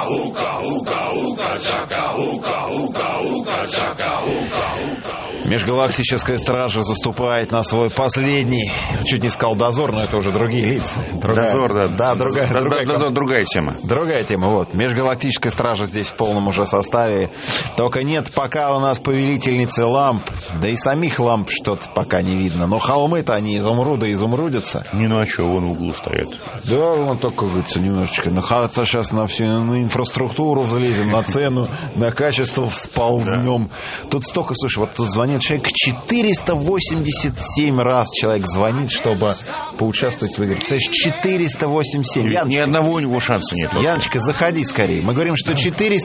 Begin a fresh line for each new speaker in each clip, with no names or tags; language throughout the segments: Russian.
Межгалактическая стража заступает на свой последний, чуть не сказал дозор, но это уже другие лица.
Дозор, да.
Да,
другая тема.
Другая тема, вот. Межгалактическая стража здесь в полном уже составе. Только нет пока у нас повелительницы ламп, да и самих ламп что-то пока не видно. Но холмы-то они изумрудятся.
Не, ну а что, вон в углу стоят.
Да, вон так, как говорится, немножечко. Сейчас на всю на инфраструктуру взлезем, на цену, на качество всползнем. Да. Тут столько, слушай, вот тут звонит человек 487 раз человек звонит, чтобы поучаствовать в игре. Представляешь, 487. Яночка,
ни одного у него шанса нет.
Яночка, заходи скорее. Мы говорим, что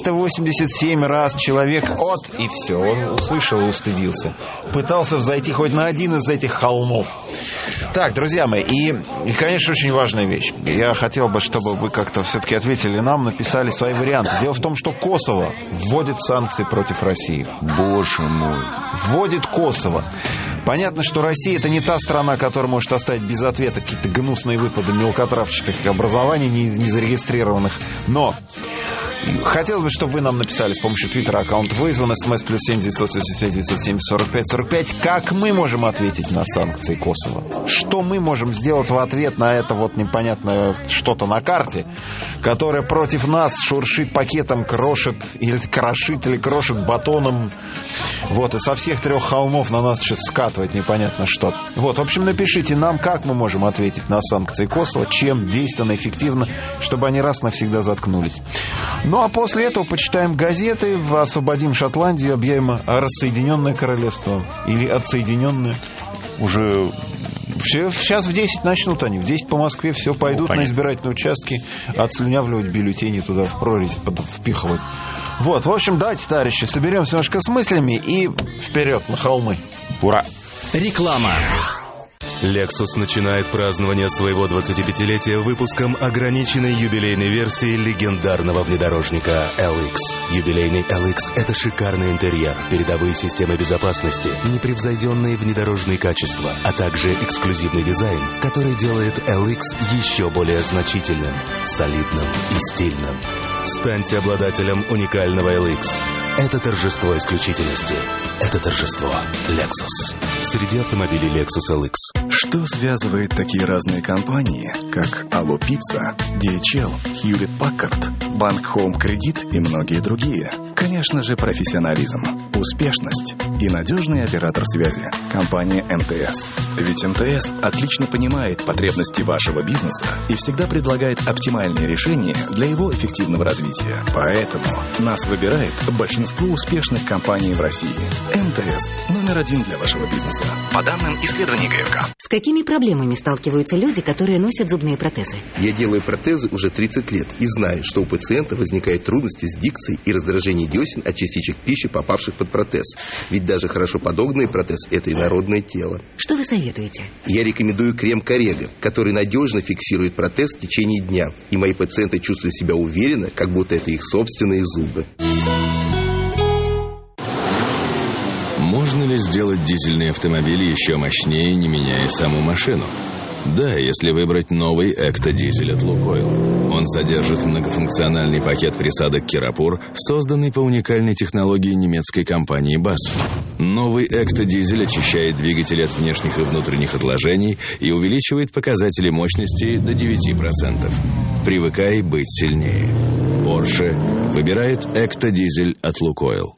487 раз человек и все. Он услышал и устыдился. Пытался взойти хоть на один из этих холмов. Так, друзья мои, и конечно, очень важная вещь. Я хотел бы, чтобы вы как-то все-таки ответили нам, написали свои варианты. Дело в том, что Косово вводит санкции против России.
Боже мой.
Вводит Косово. Понятно, что Россия — это не та страна, которая может оставить без ответа какие-то гнусные выпады мелкотравчатых образований, не зарегистрированных. Но хотелось бы, чтобы вы нам написали с помощью твиттера аккаунт вызван, смс +7 985 970 45 45. Как мы можем ответить на санкции Косово? Что мы можем сделать в ответ на это вот непонятное что-то на карте, которое против нас шуршит пакетом, крошит или крошит батоном. Вот, и со всех 3 холмов на нас что-то скатывает непонятно что. Вот, в общем, напишите нам, как мы можем ответить на санкции Косово, чем действенно, эффективно, чтобы они раз навсегда заткнулись. Ну, а после этого почитаем газеты, освободим Шотландию, объявим рассоединенное королевство или отсоединенное.
Уже
сейчас в 10 начнут они. В 10 по Москве все пойдут на избирательные участки отслюнявливать бюллетени туда в прорезь впихивать. Вот, в общем, давайте, товарищи, соберемся немножко с мыслями и вперед на холмы.
Ура!
Реклама.
Lexus начинает празднование своего 25-летия выпуском ограниченной юбилейной версии легендарного внедорожника LX. Юбилейный LX – это шикарный интерьер, передовые системы безопасности, непревзойденные внедорожные качества, а также эксклюзивный дизайн, который делает LX еще более значительным, солидным и стильным. Станьте обладателем уникального LX. Это торжество исключительности. Это торжество Lexus. Среди автомобилей Lexus LX.
Что связывает такие разные компании, как Allo Pizza, DHL, Hewlett Packard, Bank Home Credit и многие другие? Конечно же, профессионализм, успешность и надежный оператор связи – компания МТС. Ведь МТС отлично понимает потребности вашего бизнеса и всегда предлагает оптимальные решения для его эффективного развития. Поэтому нас выбирает большинство успешных компаний в России. МТС – номер 1 для вашего бизнеса. По данным исследований ГФК.
С какими проблемами сталкиваются люди, которые носят зубные протезы?
Я делаю протезы уже 30 лет и знаю, что у пациента возникают трудности с дикцией и раздражение десен от частичек пищи, попавших под протез. Ведь даже хорошо подогнанный протез – это инородное тело.
Что вы советуете?
Я рекомендую крем Коррега, который надежно фиксирует протез в течение дня. И мои пациенты чувствуют себя уверенно, как будто это их собственные зубы.
Можно ли сделать дизельные автомобили еще мощнее, не меняя саму машину? Да, если выбрать новый Экто-дизель от Лукойл. Он содержит многофункциональный пакет присадок Керапур, созданный по уникальной технологии немецкой компании BASF. Новый Экто-дизель очищает двигатель от внешних и внутренних отложений и увеличивает показатели мощности до 9%. Привыкай быть сильнее. Porsche выбирает Экто-дизель от Лукойл.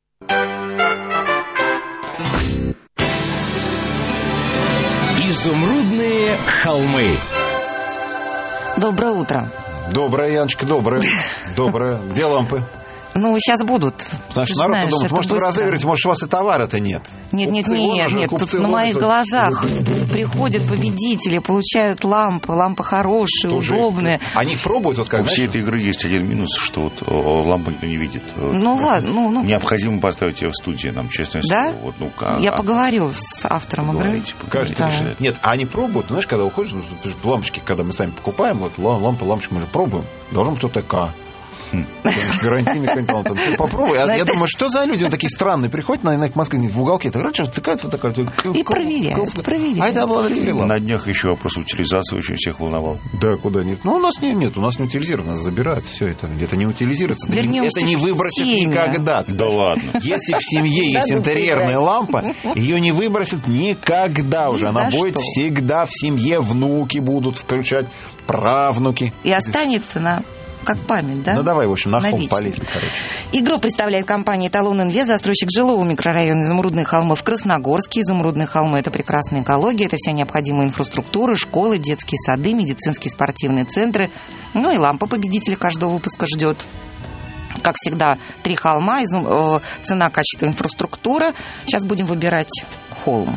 Изумрудные холмы.
Доброе утро.
Доброе, Яночка, доброе. Доброе. Где лампы?
Ну, сейчас будут.
Потому что народ подумает, может, вы разыгрываете, может, у вас и товара-то нет.
Нет, тут на моих глазах приходят победители, получают лампы хорошие, удобные.
Они пробуют вот как.
У всей этой игры есть один минус, что вот лампы никто не видит.
Ну ладно,
необходимо поставить ее в студии, нам честное слово.
Да?
Вот,
я поговорю с автором игры.
Кажется, да. Нет, они пробуют, знаешь, когда уходишь, лампочки, когда мы сами покупаем, вот лампочки мы же пробуем, должен быть ОТК. Гарантийный какой-нибудь талант. Попробуй. Я думаю, что за люди такие странные. Приходят на Москве в уголке, втыкают вот такая.
И проверяют.
А это обладатель.
На днях еще вопрос утилизации очень всех волновал.
Да, куда нет. Ну, у нас нет, у нас не утилизируют, нас забирают. Все это где-то не утилизируется. Это не выбросит никогда.
Да ладно.
Если в семье есть интерьерная лампа, ее не выбросят никогда уже. Она будет всегда в семье, внуки будут включать, правнуки.
И останется как память, да?
Ну, давай, в общем, на холм полезем, короче.
Игру представляет компания «Эталон Инвест», застройщик жилого микрорайона «Изумрудные холмы» в Красногорске. «Изумрудные холмы» — это прекрасная экология, это вся необходимая инфраструктура, школы, детские сады, медицинские спортивные центры. Ну и лампа победителя каждого выпуска ждет. Как всегда, 3 холма, цена, качество, инфраструктура. Сейчас будем выбирать холм.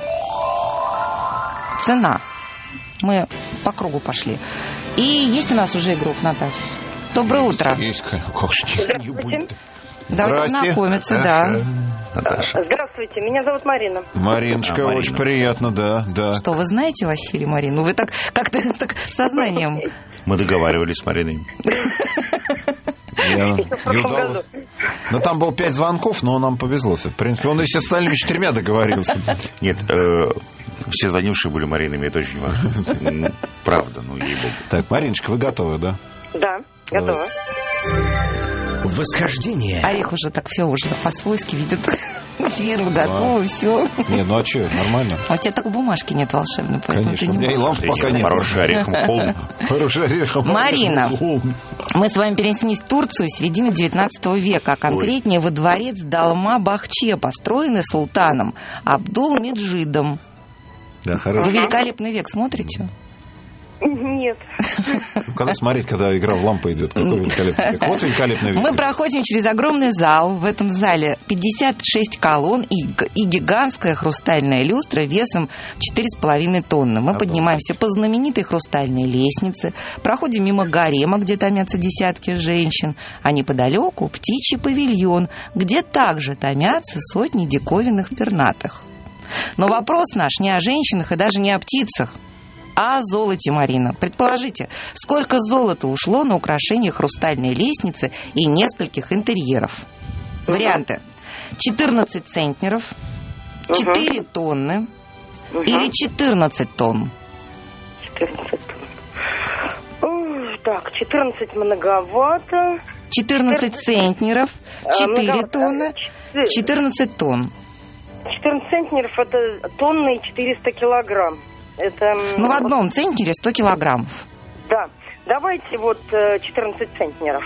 Цена. Мы по кругу пошли. И есть у нас уже игрок, Наташа. Доброе утро.
Есть,
Здравствуйте.
Давайте знакомиться, да.
Наташа. Здравствуйте, меня зовут Марина.
Мариночка, очень приятно, да.
Что, вы знаете Василия Марину? Вы так как-то так сознанием.
Мы договаривались с Мариной.
Но там было 5 звонков, но нам повезло. В принципе, он и с остальными 4 договорился.
Нет, все звонившие были Маринами, это очень важно. Правда, ей-богу.
Так, Мариночка, вы готовы, да?
Да, готова.
Восхождение.
Орех уже так все уже по-свойски видит. Эфир готовы, все.
Не, ну а что, нормально.
А у тебя так бумажки нет волшебной, поэтому
конечно,
ты не
у меня и ламп пока нет.
Хороший орехом холм.
Хороший орехом.
Марина, мы с вами перенеслись в Турцию середины 19 века, а конкретнее во дворец Далма-Бахче, построенный султаном Абдул-Меджидом.
Да, хорошо.
Вы «Великолепный век» смотрите?
Нет.
Когда смотреть, когда игра в лампы идет? Какой великолепный век? Вот великолепный век.
Мы проходим через огромный зал. В этом зале 56 колонн и гигантская хрустальная люстра весом 4,5 тонны. Мы поднимаемся по знаменитой хрустальной лестнице, проходим мимо гарема, где томятся десятки женщин, а неподалеку птичий павильон, где также томятся сотни диковинных пернатых. Но вопрос наш не о женщинах и даже не о птицах, а о золоте, Марина. Предположите, сколько золота ушло на украшение хрустальной лестницы и нескольких интерьеров? Варианты. 14 центнеров, 4 тонны или 14 тонн?
14 тонн. Так, 14 многовато.
14 центнеров, 4 тонны, 14 тонн.
14 центнеров – это тонны и 400 килограмм. Это...
Ну, в одном центнере 100 килограммов.
Да. Давайте 14 центнеров.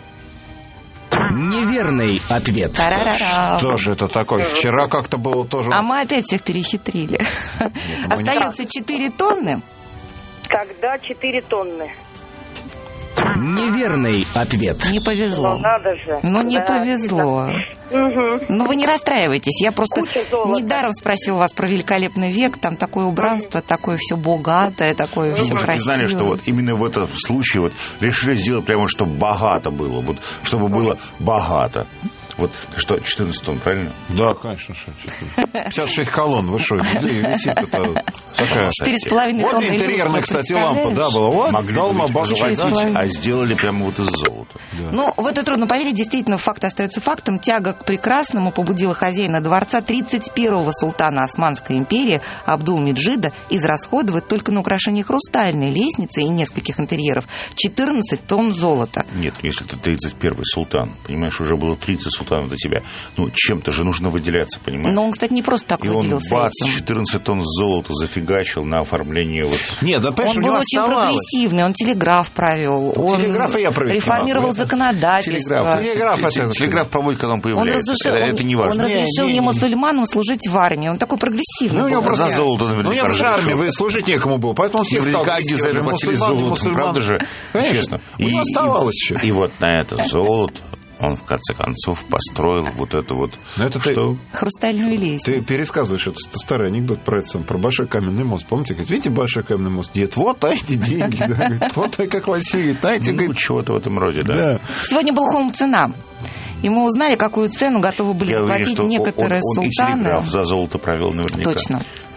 Неверный ответ.
Тарарара.
Что же это такое? Вчера как-то было тоже...
А мы опять всех перехитрили. Остается 4 тонны.
Когда 4 тонны?
Неверный ответ.
Не повезло.
Ну, надо же.
Ну, не повезло.
Угу.
Ну, вы не расстраивайтесь. Я просто недаром спросила вас про «Великолепный век». Там такое убранство, такое все богатое, такое все красивое.
Вы знали, что вот именно в этом случае вот решили сделать прямо, чтобы богато было. Вот, чтобы было богато. Вот что, 14 тонн, правильно?
Да, конечно. 56 колонн, вы что, висит это такая...
4,5 тонны.
Вот интерьерная, кстати, лампа, да, была. Вот,
могли бы, а сделали прямо вот из золота.
Да. Ну, в это трудно поверить. Действительно, факт остается фактом. Тяга к прекрасному побудила хозяина дворца 31-го султана Османской империи Абдул-Меджида израсходовать только на украшение хрустальной лестницы и нескольких интерьеров 14 тонн золота.
Нет, если ты 31-й султан, понимаешь, уже было 30 султанов до тебя. Ну, чем-то же нужно выделяться, понимаешь?
Но он, кстати, не просто так выделился.
И он, бац, 14 тонн золота зафигачил на оформление вот...
Нет, да,
он был очень прогрессивный, он телеграф провел, он реформировал законодательство.
Телеграф проводит, когда он появляется. Это не важно.
Он разрешил не мусульманам служить в армии. Он такой прогрессивный.
Ну, у него просто
за золото, наверное.
Ну, у него же армии, вы служить некому было, поэтому все стал
за это платили золото, правда же? Честно.
У него оставалось еще.
И вот на это золото он, в конце концов, построил вот это вот...
что?
Хрустальную лестницу.
Ты пересказываешь этот старый анекдот про большой каменный мост. Помните, говорит, видите большой каменный мост? Говорит, вот эти деньги. Вот как Василий, знаете, говорит,
чего-то в этом роде, да.
Сегодня был холм «Цена». И мы узнали, какую цену готовы были заплатить некоторые султаны.
Он и телеграф за золото провел наверняка.
Точно.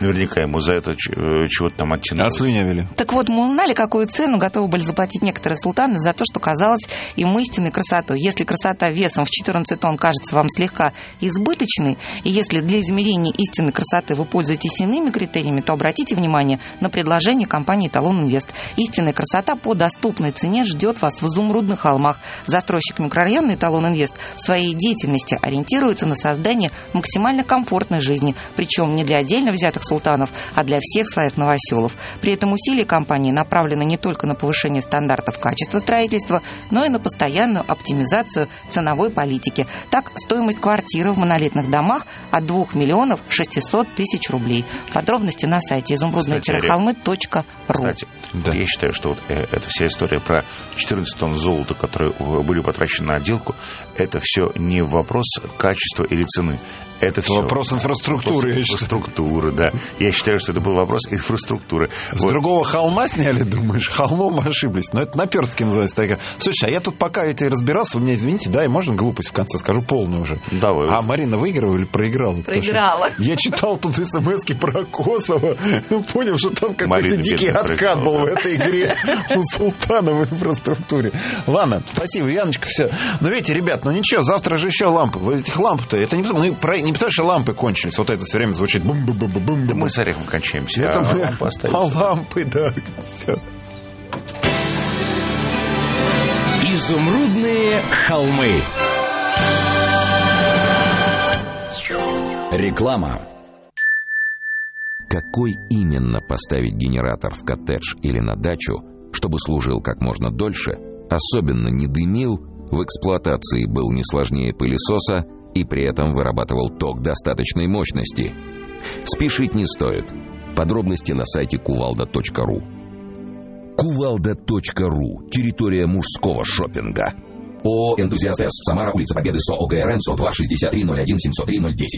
наверняка ему за это чего-то там оттянули.
Отслюнявили.
Так вот, мы узнали, какую цену готовы были заплатить некоторые султаны за то, что казалось им истинной красотой. Если красота весом в 14 тонн кажется вам слегка избыточной, и если для измерения истинной красоты вы пользуетесь иными критериями, то обратите внимание на предложение компании «Эталон Инвест». Истинная красота по доступной цене ждет вас в Изумрудных холмах. Застройщик микрорайона «Эталон Инвест» в своей деятельности ориентируется на создание максимально комфортной жизни, причем не для отдельно взятых султанов, а для всех своих новоселов. При этом усилия компании направлены не только на повышение стандартов качества строительства, но и на постоянную оптимизацию ценовой политики. Так, стоимость квартиры в монолитных домах от 2 миллионов 600 тысяч рублей. Подробности на сайте изумрудные-холмы.ру.
Кстати, я считаю, что вот эта вся история про 14 тонн золота, которые были потрачены на отделку, это все не вопрос качества или цены. Это все
вопрос инфраструктуры.
Инфраструктуры, да. Я считаю, что это был вопрос инфраструктуры.
С другого холма сняли, думаешь? Холмом ошиблись. Но это наперстки называется. Такая. Слушай, а я тут пока это и разбирался, вы меня извините, да, и можно глупость в конце скажу, полную уже.
Давай.
А Марина выиграла или проиграла?
Проиграла.
Я читал тут смс-ки про Косово, понял, что там какой-то дикий откат был в этой игре у султана в инфраструктуре. Ладно, спасибо, Яночка, все. Но видите, ребят, ну ничего, завтра же еще лампы. Этих ламп-то, это не потому, что лампы кончились. Вот это все время звучит бум-бум-бум-бум.
Да мы с Орехом кончаемся.
Это лампы остаются. А лампы, да. Все.
Изумрудные холмы. Реклама.
Какой именно поставить генератор в коттедж или на дачу, чтобы служил как можно дольше, особенно не дымил, в эксплуатации был не сложнее пылесоса и при этом вырабатывал ток достаточной мощности? Спешить не стоит. Подробности на сайте kuvalda.ru. Kuvalda.ru. Территория мужского шопинга. ООО «Энтузиаст С». Самара, улица Победы, СО ОГРН, 102 63 01 703 010.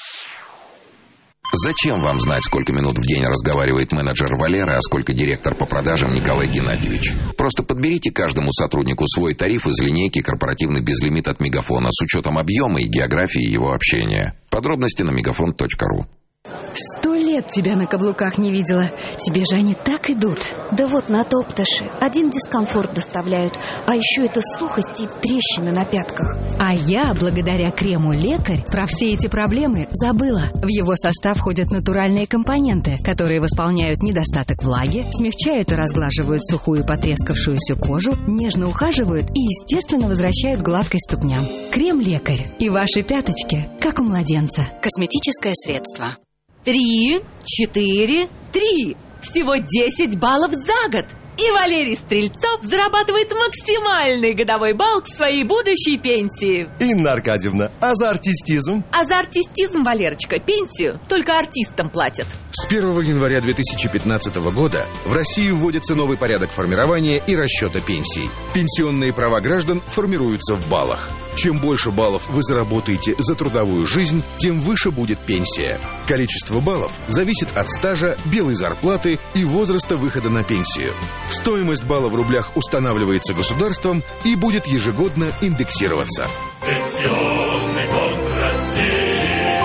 Зачем вам знать, сколько минут в день разговаривает менеджер Валера, а сколько директор по продажам Николай Геннадьевич? Просто подберите каждому сотруднику свой тариф из линейки «Корпоративный безлимит» от Мегафона с учетом объема и географии его общения. Подробности на megafon.ru.
100 лет тебя на каблуках не видела. Тебе же они так идут.
Да вот на Топташе один дискомфорт доставляют, а еще это сухость и трещины на пятках.
А я, благодаря крему «Лекарь», про все эти проблемы забыла. В его состав входят натуральные компоненты, которые восполняют недостаток влаги, смягчают и разглаживают сухую потрескавшуюся кожу, нежно ухаживают и, естественно, возвращают гладкость ступням. Крем «Лекарь». И ваши пяточки, как у младенца.
Косметическое средство.
3, 4, 3. Всего 10 баллов за год. И Валерий Стрельцов зарабатывает максимальный годовой балл к своей будущей пенсии.
Инна Аркадьевна, а за артистизм?
А за артистизм, Валерочка, пенсию только артистам платят.
С 1 января 2015 года в Россию вводится новый порядок формирования и расчета пенсий. Пенсионные права граждан формируются в баллах. Чем больше баллов вы заработаете за трудовую жизнь, тем выше будет пенсия. Количество баллов зависит от стажа, белой зарплаты и возраста выхода на пенсию. Стоимость балла в рублях устанавливается государством и будет ежегодно индексироваться.
Пенсионный фонд России.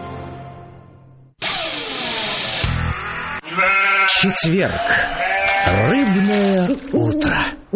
Четверг. Рыбное утро.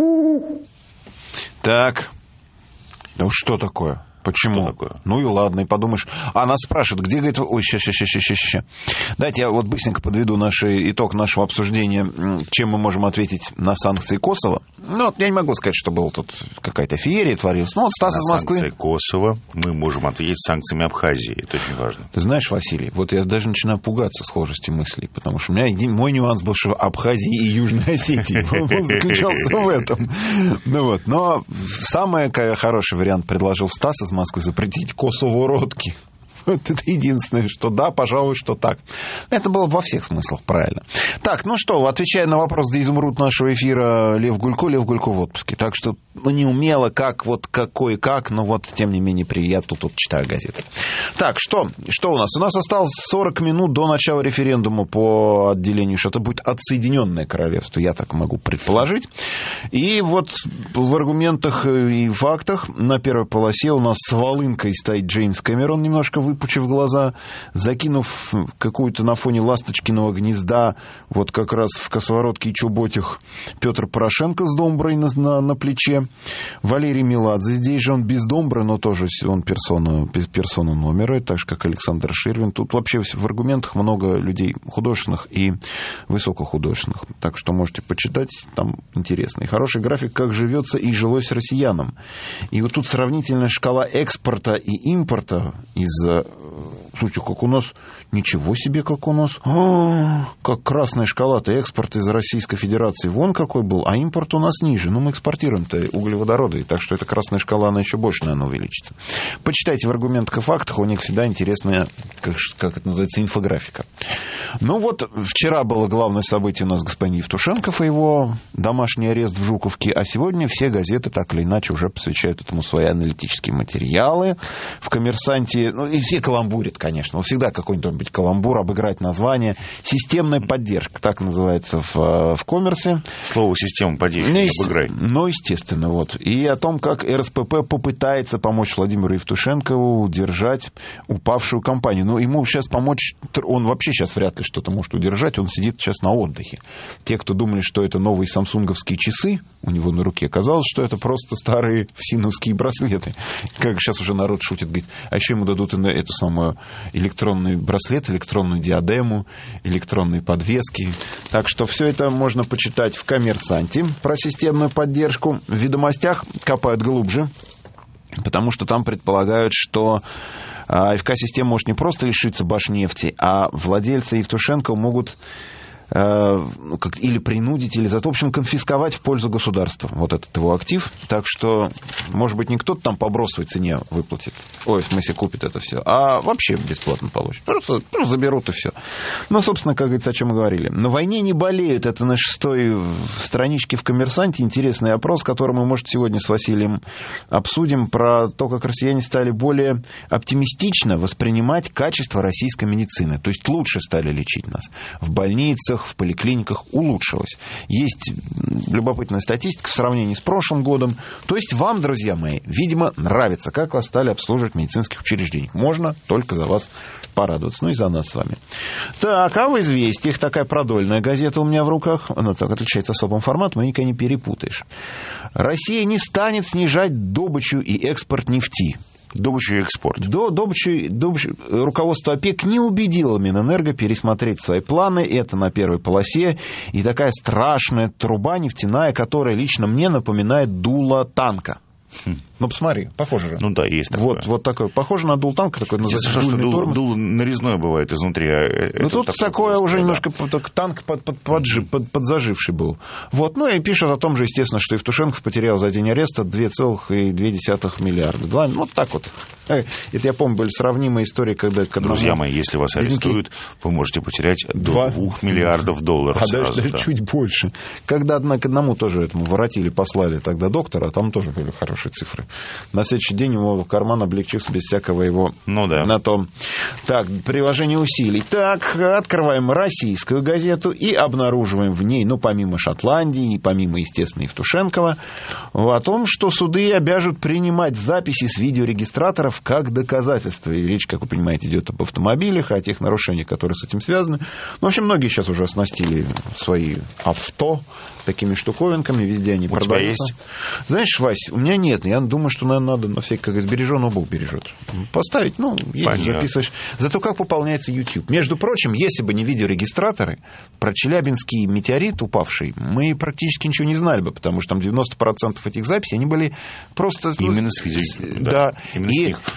Так. Ну что такое? Почему? Такое? Ну и ладно, и подумаешь. А нас спрашивают, где, говорит... Ой, ща. Дайте я вот быстренько подведу итог нашего обсуждения, чем мы можем ответить на санкции Косово. Ну, вот я не могу сказать, что была тут какая-то феерия творилась. Ну, вот Стас из Москвы.
На санкции Косово мы можем ответить санкциями Абхазии. Это очень важно.
Ты знаешь, Василий, вот я даже начинаю пугаться схожести мыслей, потому что у меня мой нюанс был, что Абхазии и Южной Осетии. Он заключался в этом. Ну вот. Но самый хороший вариант предложил Стас из Москвы: запретить Косово-родки. Вот это единственное, что да, пожалуй, что так. Это было во всех смыслах правильно. Так, ну что, отвечая на вопрос за изумруд нашего эфира, Лев Гулько в отпуске. Так что, ну, не умело, как, вот, какой, как, но вот, тем не менее, я тут читаю газеты. Так, что у нас? У нас осталось 40 минут до начала референдума по отделению, что это будет отсоединенное королевство, я так могу предположить. И вот в аргументах и фактах на первой полосе у нас с волынкой стоит Джеймс Кэмерон, немножко выпустил выпучив глаза, закинув какую-то на фоне ласточкиного гнезда, вот как раз в косоворотке и чоботях, Петр Порошенко с домброй на плече. Валерий Меладзе, здесь же он без домбры, но тоже он персона номера, так же, как Александр Ширвин. Тут вообще в аргументах много людей художественных и высокохудожественных. Так что можете почитать, там интересно. И хороший график, как живется и жилось россиянам. И вот тут сравнительная шкала экспорта и импорта слушайте, как у нас, ничего себе, как у нас, как красная шкала-то, экспорт из Российской Федерации вон какой был, а импорт у нас ниже. Ну, мы экспортируем-то углеводороды, так что эта красная шкала, она еще больше, наверное, увеличится. Почитайте в аргументах и фактах, у них всегда интересная, как это называется, инфографика. Ну вот, вчера было главное событие у нас господин Евтушенков и его домашний арест в Жуковке, а сегодня все газеты так или иначе уже посвящают этому свои аналитические материалы. В «Коммерсанте», ну и все каламбурят, конечно, всегда какой-нибудь каламбур, обыграть название. Системная поддержка, так называется в «Коммерсе».
Слово «система поддержки» не обыграть.
Ну, естественно, вот. И о том, как РСПП попытается помочь Владимиру Евтушенкову удержать упавшую компанию. Но ему сейчас помочь, он вообще сейчас вряд ли что-то может удержать, он сидит сейчас на отдыхе. Те, кто думали, что это новые самсунговские часы у него на руке, оказалось, что это просто старые фсиновские браслеты. Как сейчас уже народ шутит, говорит, а еще ему дадут эту самую электронный браслет, электронную диадему, электронные подвески. Так что все это можно почитать в «Коммерсанте» про системную поддержку. В «Ведомостях» копают глубже, потому что там предполагают, что АФК-система может не просто лишиться Башнефти, а владельцы Евтушенко могут или принудить, или в общем, конфисковать в пользу государства вот этот его актив. Так что, может быть, не кто-то там по бросовой цене выплатит, в смысле, купит это все, а вообще бесплатно получит. Просто заберут и все. Ну, собственно, как говорится, о чем мы говорили. На войне не болеют. Это на 6-й страничке в «Коммерсанте». Интересный опрос, который мы, может, сегодня с Василием обсудим, про то, как россияне стали более оптимистично воспринимать качество российской медицины. То есть лучше стали лечить нас. В больницах, в поликлиниках улучшилось. Есть любопытная статистика в сравнении с прошлым годом. То есть вам, друзья мои, видимо, нравится, как вас стали обслуживать в медицинских учреждениях. Можно только за вас порадоваться. Ну и за нас с вами. Так, а в «Известиях» такая продольная газета у меня в руках. Она так отличается особым форматом, и никогда не перепутаешь. Россия не станет снижать добычу и экспорт нефти.
Добычу и экспорт.
Руководство ОПЕК не убедило Минэнерго пересмотреть свои планы. Это на первой полосе. И такая страшная труба нефтяная, которая лично мне напоминает дуло танка. Ну, посмотри, похоже же.
Ну да, есть такое.
Вот такое. Похоже на дул танка, такой называется дульный тормоз.
Дуло нарезное бывает изнутри.
Ну, тут такое уже немножко танк подзаживший был. Вот. Ну, и пишут о том же, естественно, что Евтушенков потерял за день ареста 2,2 миллиарда. Вот так вот. Это, я помню, были сравнимые истории, когда...
Друзья мои, если вас арестуют, вы можете потерять до 2 миллиардов долларов.
Даже чуть больше. Когда к одному тоже этому воротили, послали тогда доктора, там тоже были хорошие цифры. На следующий день его карман облегчился без всякого его на том. Так, приложение усилий. Так, открываем российскую газету и обнаруживаем в ней, помимо Шотландии и помимо, естественно, Евтушенкова, о том, что суды обяжут принимать записи с видеорегистраторов как доказательства. И речь, как вы понимаете, идет об автомобилях, о тех нарушениях, которые с этим связаны. В общем, многие сейчас уже оснастили свои авто такими штуковинками, везде они продаются. У тебя есть? Знаешь, Вась, у меня нет. Я думаю, что, наверное, надо на всякий, как сбереженного Бог бережет. Поставить, записываешь. Зато как пополняется YouTube. Между прочим, если бы не видеорегистраторы, про Челябинский метеорит упавший, мы практически ничего не знали бы, потому что там 90% этих записей, они были просто...
Именно с видео.
Да.
Именно с них.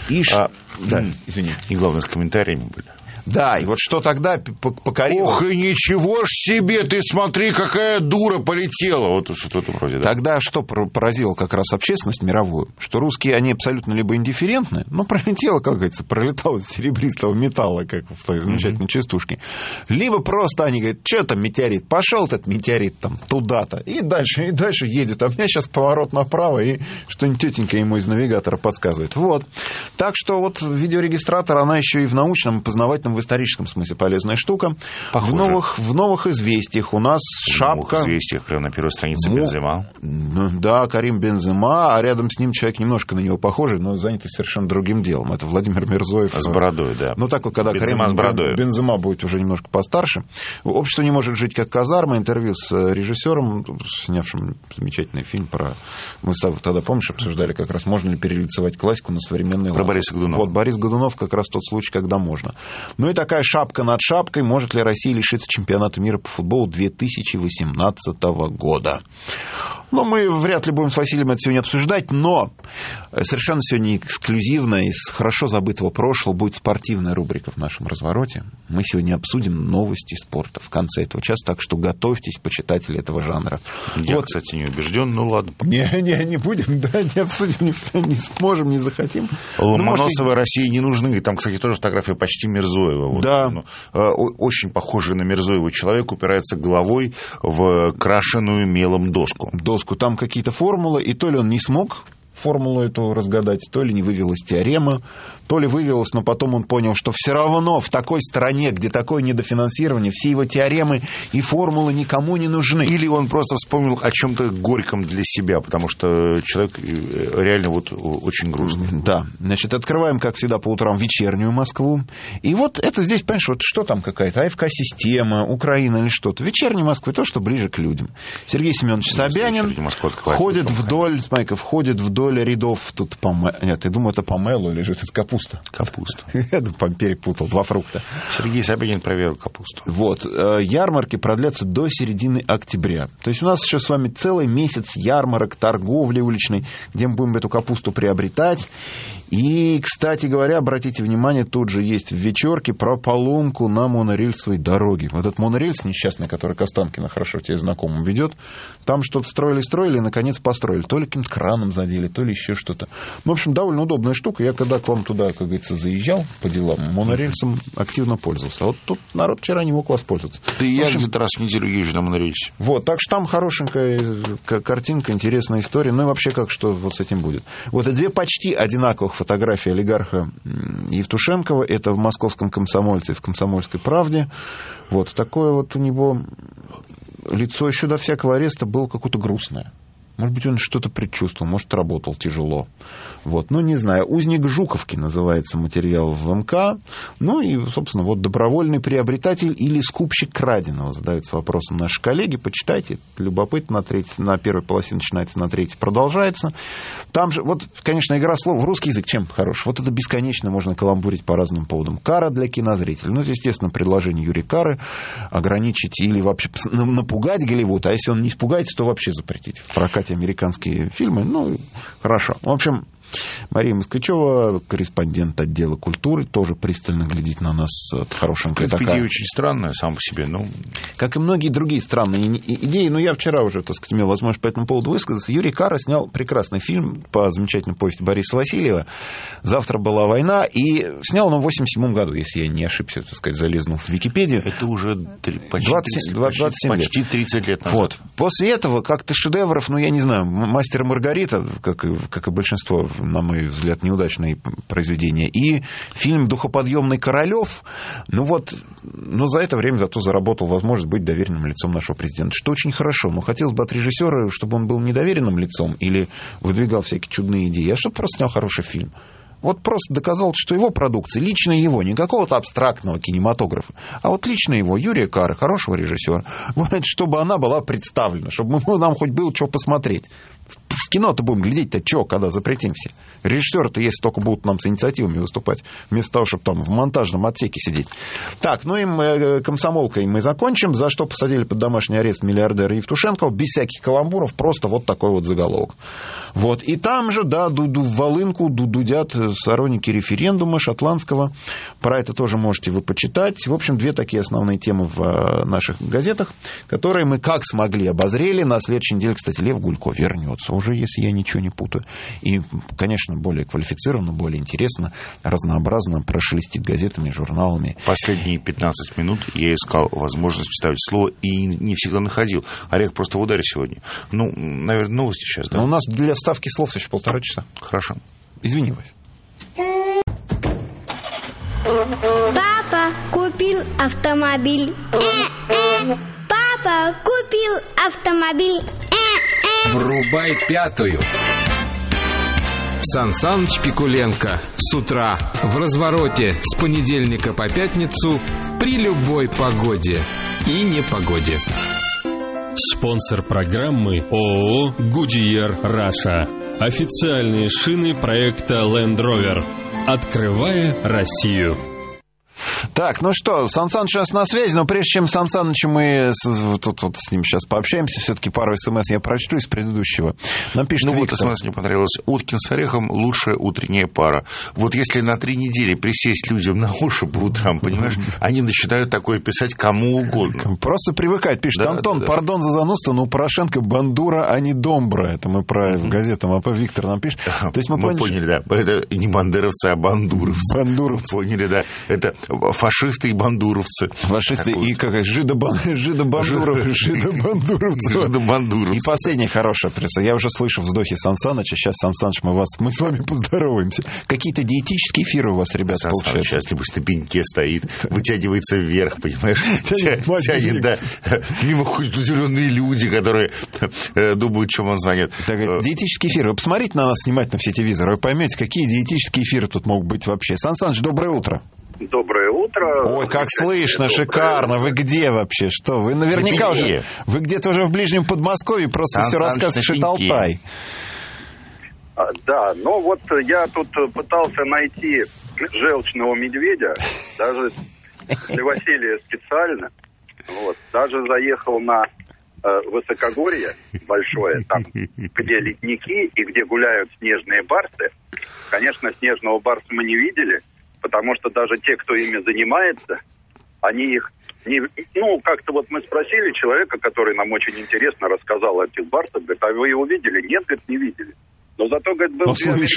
Извини.
И, главное, с комментариями были.
Да, и вот что тогда покорило...
Ох, и ничего ж себе, ты смотри, какая дура полетела. Вот что-то вроде, да.
Тогда что поразило как раз общественность мировую? Что русские, они абсолютно либо индифферентны, пролетело, как говорится, пролетало из серебристого металла, как в той замечательной частушке. Либо просто они говорят, что там метеорит, пошел этот метеорит там туда-то, и дальше едет. А у меня сейчас поворот направо, и что-нибудь тетенька ему из навигатора подсказывает. Вот. Так что вот видеорегистратор, она еще и в научном, познавательном в историческом смысле полезная штука. В новых известиях у нас шапка...
В новых известиях прямо на первой странице Бензема.
Да, Карим Бензема, а рядом с ним человек немножко на него похожий, но занятый совершенно другим делом. Это Владимир Мирзоев.
С бородой, да.
Ну, так вот, когда Карим Бензема будет уже немножко постарше. «Общество не может жить как казарма». Интервью с режиссером, снявшим замечательный фильм про... Мы с тобой тогда, помнишь, обсуждали как раз, можно ли перелицевать классику на современный лад.
Про Бориса Годунова.
Вот, Борис Годунов как раз тот случай, когда можно. Ну и такая шапка над шапкой. Может ли Россия лишиться чемпионата мира по футболу 2018 года? Ну, мы вряд ли будем с Василием это сегодня обсуждать, но совершенно сегодня эксклюзивно из хорошо забытого прошлого будет спортивная рубрика в нашем развороте. Мы сегодня обсудим новости спорта в конце этого часа, так что готовьтесь, почитатели этого жанра.
Я, кстати, не убежден, ну ладно.
Не будем, да, не обсудим, не сможем, не захотим.
Ломоносовой России не нужны. Там, кстати, тоже фотография почти Мирзоева. Вот,
да.
Очень похожий на Мирзоева человек упирается головой в крашеную мелом доску.
Там какие-то формулы, и то ли он не смог формулу эту разгадать, то ли не вывелась теорема, то ли вывелась, но потом он понял, что все равно в такой стране, где такое недофинансирование, все его теоремы и формулы никому не нужны.
Или он просто вспомнил о чем-то горьком для себя, потому что человек реально вот очень грустный.
Да, значит, открываем, как всегда, по утрам вечернюю Москву. И вот это здесь, понимаешь, вот что там какая-то, АФК-система, Украина или что-то. Вечерняя Москва, то, что ближе к людям. Сергей Семенович Собянин входит вдоль рядов тут Нет, я думаю, это помело лежит, это капуста. Я перепутал, два фрукта.
Сергей Собянин проверил капусту.
Вот. Ярмарки продлятся до середины октября. То есть у нас еще с вами целый месяц ярмарок, торговли уличной, где мы будем эту капусту приобретать. И, кстати говоря, обратите внимание, тут же есть в Вечерке про поломку на монорельсовой дороге. Вот этот монорельс несчастный, который к Останкино хорошо тебе знакомым ведет, там что-то строили и, наконец, построили. То ли каким-то краном задели, то ли еще что-то. Ну, в общем, довольно удобная штука. Я когда к вам туда, как говорится, заезжал по делам, монорельсом активно пользовался. А вот тут народ вчера не мог воспользоваться.
Да и я где-то раз в неделю езжу на монорельсе.
Вот, так что там хорошенькая картинка, интересная история. Ну и вообще, как что вот с этим будет. Вот и две почти одинаковых фотографии олигарха Евтушенкова. Это в «Московском комсомольце» и в «Комсомольской правде». Вот такое вот у него лицо еще до всякого ареста было какое-то грустное. Может быть, он что-то предчувствовал, может, работал тяжело. Вот. Ну, не знаю. «Узник Жуковки» называется материал в МК. Ну, и, собственно, вот добровольный приобретатель или скупщик краденого задаются вопросом наши коллеги. Почитайте, это любопытно. На первой полосе начинается, на третьей продолжается. Там же, вот, конечно, игра слов. Русский язык чем хорош? Вот это бесконечно можно каламбурить по разным поводам. Кара для кинозрителей. Ну, это, естественно, предложение Юрия Кары ограничить или вообще напугать Голливуд. А если он не испугается, то вообще запретить в прокате американские фильмы. Ну, хорошо. В общем, Мария Москвичева, корреспондент отдела культуры, тоже пристально глядит на нас. Хорошенькая такая.
Идея очень странная сама по себе. Но...
Как и многие другие странные идеи. Но я вчера уже, так сказать, имел возможность по этому поводу высказаться. Юрий Кара снял прекрасный фильм по замечательной повести Бориса Васильева «Завтра была война». И снял он в 1987 году, если я не ошибся, так сказать, залезнув в Википедию.
Это уже почти 30 лет назад.
Вот. После этого как-то шедевров, ну, я не знаю, «Мастер и Маргарита», как и большинство, на мой взгляд, неудачные произведения. И фильм «Духоподъемный Королёв», ну вот, но за это время зато заработал возможность быть доверенным лицом нашего президента, что очень хорошо. Но хотелось бы от режиссера, чтобы он был недоверенным лицом или выдвигал всякие чудные идеи, а чтобы просто снял хороший фильм. Вот просто доказал, что его продукция, лично его, не какого-то абстрактного кинематографа, а вот лично его, Юрия Кары, хорошего режиссера, чтобы она была представлена, чтобы нам хоть было что посмотреть. В кино-то будем глядеть-то что, когда запретим все? Режиссеры-то, если только будут нам с инициативами выступать, вместо того, чтобы там в монтажном отсеке сидеть. Так, ну и комсомолкой мы закончим. За что посадили под домашний арест миллиардера Евтушенкова? Без всяких каламбуров, просто вот такой вот заголовок. Вот. И там же, да, в волынку дудят сторонники референдума шотландского. Про это тоже можете вы почитать. В общем, две такие основные темы в наших газетах, которые мы как смогли обозрели. На следующей неделе, кстати, Лев Гулько вернется уже, если я ничего не путаю. И, конечно, более квалифицированно, более интересно, разнообразно прошелестит газетами, журналами.
Последние 15 минут я искал возможность вставить слово и не всегда находил. Олег просто в ударе сегодня. Ну, наверное, новости сейчас, да?
Но у нас для вставки слов еще 1,5 часа.
Хорошо.
Извини, Вась.
Папа купил автомобиль. Папа купил автомобиль.
Врубай пятую. Сан Саныч Пикуленко с утра в развороте с понедельника по пятницу при любой погоде и непогоде.
Спонсор программы ООО «Гудьер Раша». Официальные шины проекта Land Rover. Открывая Россию.
Так, ну что, Сан Саныч у нас на связи, но прежде чем Сан Санычем мы тут с ним сейчас пообщаемся, все-таки пару смс я прочту из предыдущего. Нам пишет Виктор.
Вот смс мне понравилось. Уткин с орехом — лучшая утренняя пара. Вот если на 3 недели присесть людям на уши по утрам, понимаешь, они начинают такое писать кому угодно.
Просто привыкать, пишет Антон, пардон за занудство, но у Порошенко бандура, а не домбра. Это мы про газету АП. Виктор нам пишет. То есть мы
поняли, да. Это не бандеровцы, а бандуровцы.
Бандуровцы.
Поняли, да. Это фашисты и бандуровцы.
Фашисты и как жидобандуровцы. И последняя хорошая пресса. Я уже слышу вздохи Сан Саныча. Сейчас, Сан Саныч, мы с вами поздороваемся. Какие-то диетические эфиры у вас, ребят, получаются.
Сейчас либо на пеньке стоит, вытягивается вверх, понимаешь? Тянет, да. Мимо ходят зеленые люди, которые думают, чем он занят.
Диетические эфиры. Вы посмотрите на нас внимательно все телевизоры, вы поймете, какие диетические эфиры тут могут быть вообще. Сан Саныч, доброе утро.
Доброе утро.
Ой, как слышно, шикарно. Вы где вообще? Что? Вы наверняка уже... Вы где-то уже в ближнем Подмосковье, просто все рассказывает Шиталтай.
Да, но вот я тут пытался найти желчного медведя, даже для Василия специально. Вот, даже заехал на высокогорье большое, там, где ледники и где гуляют снежные барсы. Конечно, снежного барса мы не видели, потому что даже те, кто ими занимается, они их не... Ну, как-то вот мы спросили человека, который нам очень интересно рассказал о этих барсах, говорит, а вы его видели? Нет, говорит, не видели. Но зато, говорит, был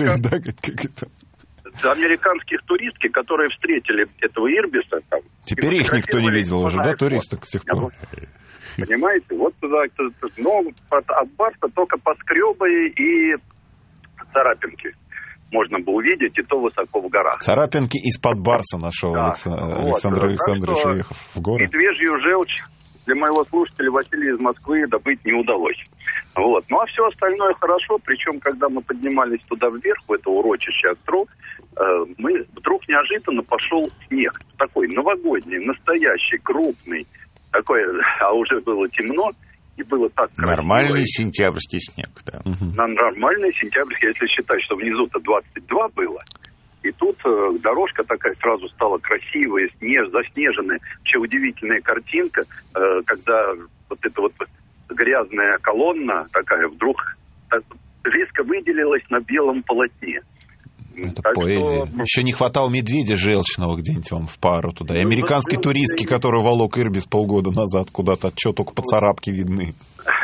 американских туристки, которые встретили этого ирбиса. Там,
теперь их никто не видел уже, да, туристок с тех пор?
Понимаете, вот туда, но от барса только поскребы и царапинки можно было увидеть, и то высоко в горах.
Царапинки из-под барса нашел, да. Александр Александрович, уехав в горы.
Медвежью желчь для моего слушателя Василия из Москвы добыть не удалось. Вот. Ну, а все остальное хорошо, причем, когда мы поднимались туда вверх, в это урочище Актру, мы вдруг неожиданно пошел снег, такой новогодний, настоящий, крупный, такой, а уже было темно, и было так красиво.
Нормальный сентябрьский снег, да.
Нормальный сентябрьский, если считать, что внизу-то 22 было. И тут дорожка такая сразу стала красивая, заснеженная. Вообще удивительная картинка, когда вот эта вот грязная колонна такая вдруг резко выделилась на белом полотне.
Это поэзия. Что... Еще не хватало медведя желчного где-нибудь вам в пару туда. И американской туристки, которую волок Ирбис полгода назад куда-то, что только поцарапки видны.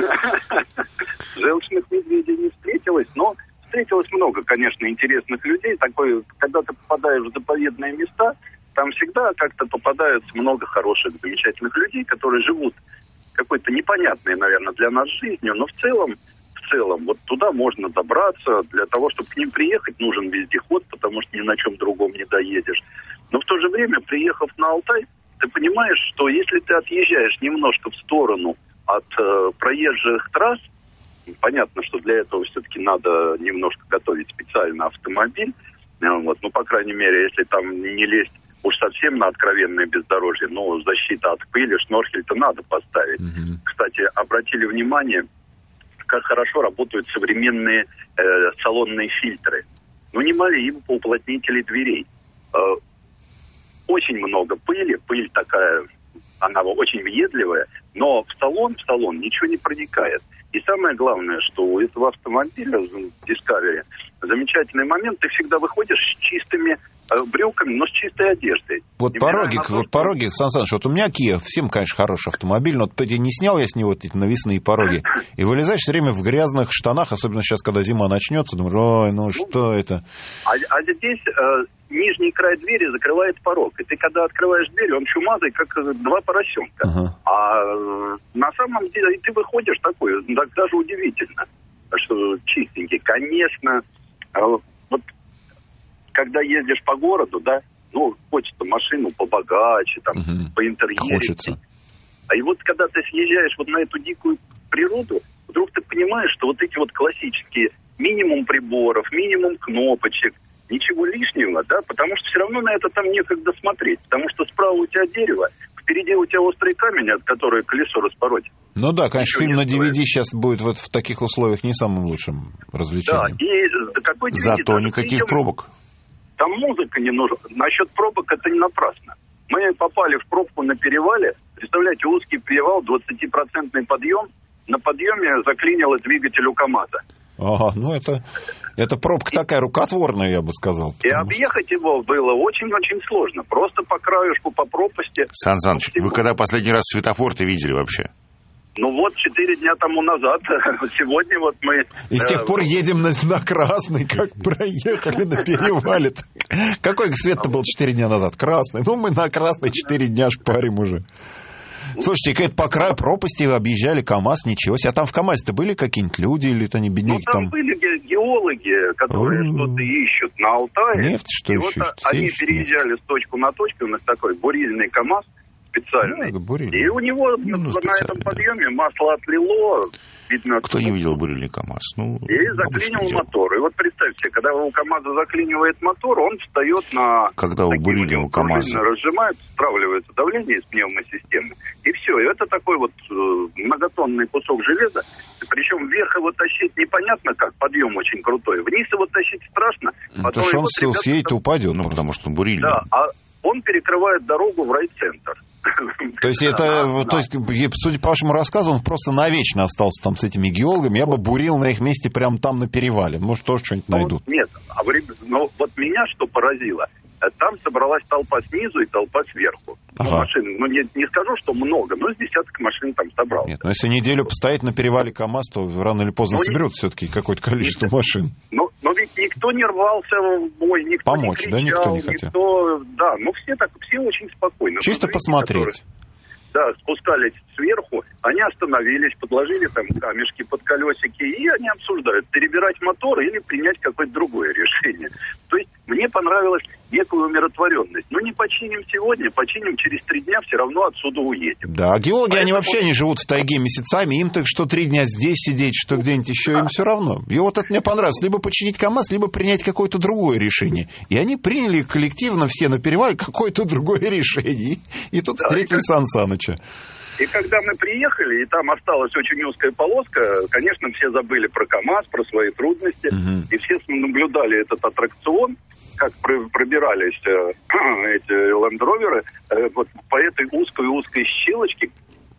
Желчных медведей не встретилось, но встретилось много, конечно, интересных людей. Такое, когда ты попадаешь в заповедные места, там всегда как-то попадается много хороших, замечательных людей, которые живут какой-то непонятной, наверное, для нас жизнью, но в целом, вот туда можно добраться. Для того, чтобы к ним приехать, нужен вездеход, потому что ни на чем другом не доедешь. Но в то же время, приехав на Алтай, ты понимаешь, что если ты отъезжаешь немножко в сторону от проезжих трасс, понятно, что для этого все-таки надо немножко готовить специально автомобиль. Вот, ну, по крайней мере, если там не лезть уж совсем на откровенное бездорожье, но защита от пыли, шнорхель-то надо поставить. Кстати, обратили внимание, как хорошо работают современные салонные фильтры. Ну, немалые уплотнителей дверей. Очень много пыли, пыль такая, она очень въедливая, но в салон ничего не проникает. И самое главное, что у этого автомобиля Discovery замечательный момент, ты всегда выходишь с чистыми брюками, но с чистой одеждой.
Вот пороги, Сан Саныч, вот у меня Kia, всем, конечно, хороший автомобиль, но не снял я с него эти навесные пороги. И вылезаешь все время в грязных штанах, особенно сейчас, когда зима начнется, думаешь, ой, ну что это?
А здесь нижний край двери закрывает порог. И ты, когда открываешь дверь, он чумазый, как два поросенка. А на самом деле ты выходишь такой, даже удивительно, что чистенький. Конечно, вот когда ездишь по городу, да, хочется машину побогаче, там, по интерьеру.
Хочется.
А и вот когда ты съезжаешь вот на эту дикую природу, вдруг ты понимаешь, что вот эти вот классические минимум приборов, минимум кнопочек, ничего лишнего, да, потому что все равно на это там некогда смотреть, потому что справа у тебя дерево, впереди у тебя острый камень, от которого колесо распороть.
Ну да, конечно, фильм на DVD сейчас будет вот в таких условиях не самым лучшим развлечением.
Да, и какой DVD,
зато никаких пробок.
Там музыка не нужна. Насчет пробок это не напрасно. Мы попали в пробку на перевале. Представляете, узкий перевал, 20% подъем. На подъеме заклинило двигатель у КамАЗа.
Ага, ну это пробка такая рукотворная, я бы сказал.
И объехать его было очень-очень сложно. Просто по краюшку, по пропасти.
Сан Саныч, вы когда последний раз светофор-то видели вообще?
Ну вот, 4 дня тому назад. Сегодня вот мы...
И с тех пор едем на красный, как проехали на перевале. Какой свет-то был 4 дня назад? Красный. Ну, мы на красный 4 дня шпарим уже. Слушайте, какая-то по краю пропасти вы объезжали КамАЗ, ничего себе. А там в КамАЗе-то были какие-нибудь люди или это не бедняки?
Ну, там были геологи, которые что-то ищут на Алтае.
Нефть, что
и
ищут?
Вот они переезжали с точку на точку, у нас такой бурильный КамАЗ специальный. И у него на этом подъеме масло отлило. Видно,
кто не видел бурильный КамАЗ?
И заклинил мотор. И вот представьте, когда у КамАЗа заклинивает мотор, он встает на...
Когда у бурильного КамАЗа
разжимает, стравливается давление из пневмосистемы. И все. И это такой вот многотонный кусок железа. Причем вверх его тащить непонятно как. Подъем очень крутой. Вниз его тащить страшно.
Потому что он съедет и упадет.
Ну, потому что он бурильный.
Да, а он перекрывает дорогу в райцентр.
То есть это, то есть, судя по вашему рассказу, он просто навечно остался там с этими геологами. Я бы бурил на их месте прямо там на перевале. Может, тоже что-нибудь найдут.
Нет, но вот меня что поразило, там собралась толпа снизу и толпа сверху.
Ага.
Машин, не скажу, что много, но с десяток машин там собралось.
Нет, но если неделю постоять на перевале КамАЗ, то рано или поздно соберут все-таки какое-то количество машин.
Но ведь никто не рвался в бой, никто
помочь,
не кричал,
никто не хотел.
Все очень спокойно.
Чисто посмотреть.
Спускались сверху, они остановились, подложили там камешки под колесики, и они обсуждают, перебирать мотор или принять какое-то другое решение. То есть мне понравилась некая умиротворенность. Не починим сегодня, починим через 3 дня, все равно отсюда уедем.
Да, геологи, они вообще не живут в тайге месяцами, им так что 3 дня здесь сидеть, что где-нибудь еще, им все равно. И вот это мне понравилось. Либо починить КамАЗ, либо принять какое-то другое решение. И они приняли коллективно все на перевале какое-то другое решение. И тут встретили Сан Саныча.
И когда мы приехали, и там осталась очень узкая полоска, конечно, все забыли про КамАЗ, про свои трудности, и все наблюдали этот аттракцион, как пробирались эти лендроверы вот по этой узкой щелочке.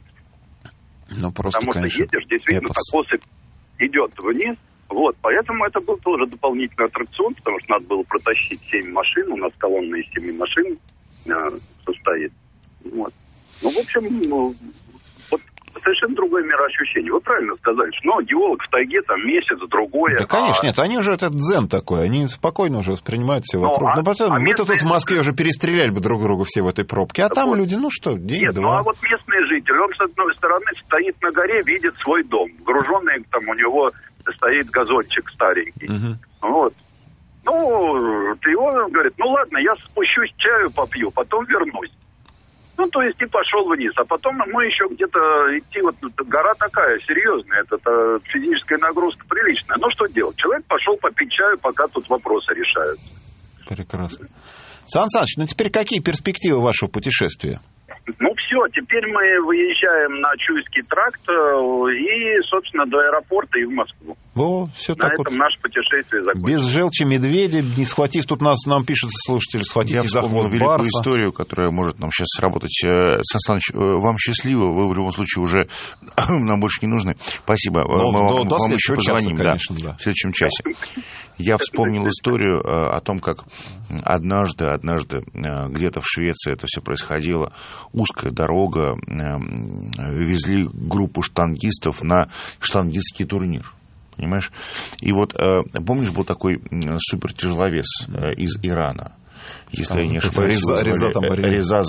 Просто,
потому
конечно,
что едешь, действительно, откосы идет вниз. Вот, поэтому это был тоже дополнительный аттракцион, потому что надо было протащить 7 машин, у нас колонна из 7 машин состоит. Вот. В общем, вот совершенно другое мироощущение. Вы правильно сказали, что геолог в тайге там месяц-другой.
Да, конечно, нет, они уже этот дзен такой, они спокойно уже воспринимают все вокруг. Мы-то тут в Москве уже перестреляли бы друг друга все в этой пробке, а там люди, день-два.
А вот местный житель, он с одной стороны стоит на горе, видит свой дом, груженный, там у него стоит газончик старенький. Вот. И он говорит, ладно, я спущусь, чаю попью, потом вернусь. То есть и пошел вниз. А потом мы еще где-то идти, вот гора такая серьезная, это физическая нагрузка приличная. Что делать? Человек пошел попить чаю, пока тут вопросы решаются.
Прекрасно. Сан Саныч, теперь какие перспективы вашего путешествия?
Все, теперь мы выезжаем на Чуйский тракт и, собственно, до аэропорта и в Москву.
Все
на
так
этом наше путешествие закончится.
Без желчи медведя, не схватив, тут нам пишут слушатели, схватить за хвост
великую
барса.
историю, которая может нам сейчас сработать. Сан Саныч, вам счастливо, вы в любом случае уже нам больше не нужны. Спасибо. Мы вам еще позвоним, конечно, в следующем часе. Я вспомнил историю о том, как однажды где-то в Швеции это все происходило. Узкая дорога, везли группу штангистов на штангистский турнир. Понимаешь? И вот, помнишь, был такой супертяжеловес из Ирана. если я не ошибаюсь. Реза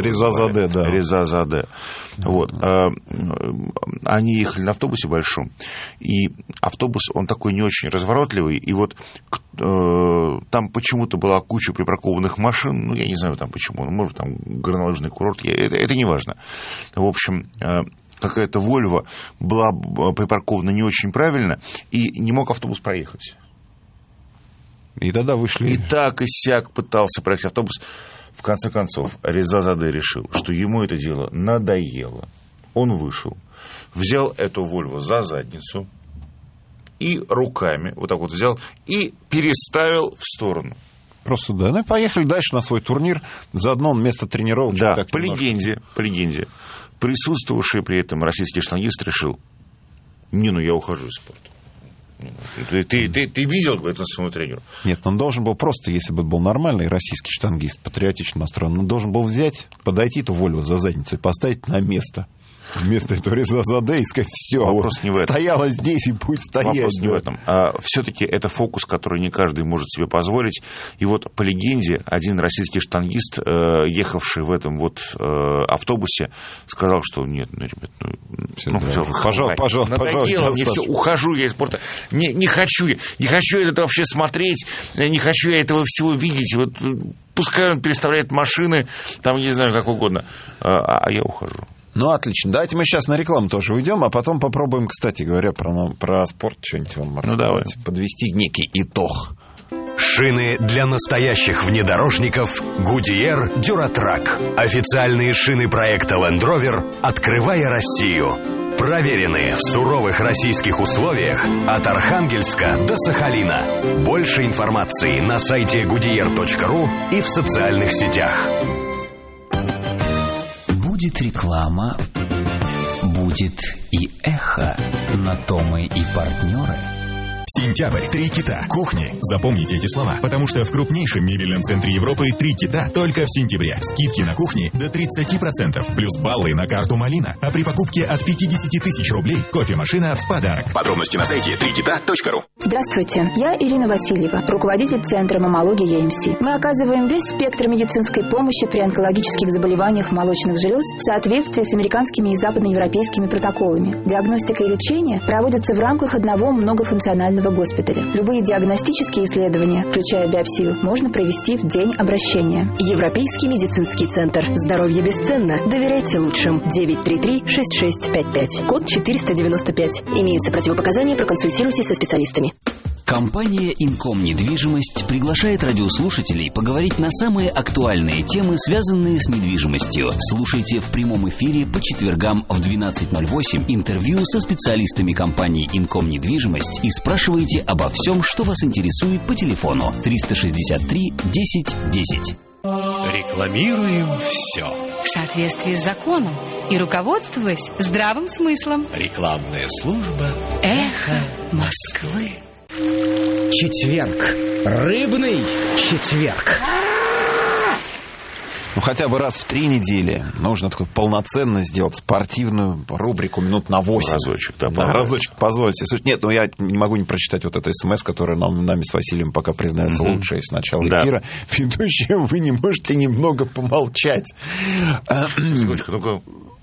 Заде. Вот. Они ехали на автобусе большом, и автобус, он такой не очень разворотливый, и вот там почему-то была куча припаркованных машин, ну, я не знаю там почему, может, там горнолыжный курорт, это не важно. В общем, какая-то Вольво была припаркована не очень правильно, и не мог автобус проехать.
И тогда вышли.
И так и сяк пытался проехать автобус. В конце концов, Реза Заде решил, что ему это дело надоело. Он вышел, взял эту Вольво за задницу и руками вот так вот взял и переставил в сторону.
Просто да. Ну и поехали дальше на свой турнир. Заодно он вместо тренировок.
Да, по легенде. Присутствовавший при этом российский штангист решил: я ухожу из спорта. Ты видел этого своего тренера?
Нет, он должен был просто, если бы был нормальный российский штангист, патриотично настроен, он должен был взять, подойти эту Вольво за задницу и поставить на место. Вместо этого Реза Заде и сказать: все,
вопрос не в этом.
Стояла здесь и пусть стоять.
Вопрос не в этом. Все-таки это фокус, который не каждый может себе позволить. И вот по легенде один российский штангист, ехавший в этом вот автобусе, сказал, что нет, ребят,
пожалуйста,
мне все, ухожу я из спорта. Не хочу я это вообще смотреть, не хочу я этого всего видеть. Вот пускай он переставляет машины, там, не знаю, как угодно, а я ухожу.
Ну, отлично. Давайте мы сейчас на рекламу тоже уйдем, а потом попробуем, кстати говоря, про спорт что-нибудь вам рассказать. Подвести некий итог.
Шины для настоящих внедорожников Goodyear DuraTrack. Официальные шины проекта Land Rover, открывая Россию. Проверенные в суровых российских условиях от Архангельска до Сахалина. Больше информации на сайте goodyear.ru и в социальных сетях.
Будет реклама, будет и эхо. На то мы и партнеры.
Сентябрь. 3 кита. Кухни. Запомните эти слова, потому что в крупнейшем мебельном центре Европы 3 кита только в сентябре. Скидки на кухни до 30%, плюс баллы на карту Малина. А при покупке от 50 тысяч рублей кофемашина в подарок. Подробности на сайте 3kita.ru.
Здравствуйте, я Ирина Васильева, руководитель Центра маммологии ЕМС. Мы оказываем весь спектр медицинской помощи при онкологических заболеваниях молочных желез в соответствии с американскими и западноевропейскими протоколами. Диагностика и лечение проводятся в рамках одного многофункционального госпиталя. Любые диагностические исследования, включая биопсию, можно провести в день обращения.
Европейский медицинский центр. Здоровье бесценно. Доверяйте лучшим. 933-6655. Код 495. Имеются противопоказания, проконсультируйтесь со специалистами.
Компания «Инком Недвижимость» приглашает радиослушателей поговорить на самые актуальные темы, связанные с недвижимостью. Слушайте в прямом эфире по четвергам в 12:08 интервью со специалистами компании «Инком Недвижимость» и спрашивайте обо всем, что вас интересует по телефону 363 10 10.
Рекламируем все.
В соответствии с законом и руководствуясь здравым смыслом.
Рекламная служба
«Эхо Москвы».
Четверг. Рыбный четверг.
Ну, хотя бы раз в 3 недели нужно такой полноценно сделать спортивную рубрику минут на 8.
Разочек, да.
Разочек позвольте. Нет, ну я не могу не прочитать вот это СМС, которое нами с Василием пока признается лучшее с начала эфира. Ведущие, вы не можете немного помолчать.
Секундочку, ну-ка.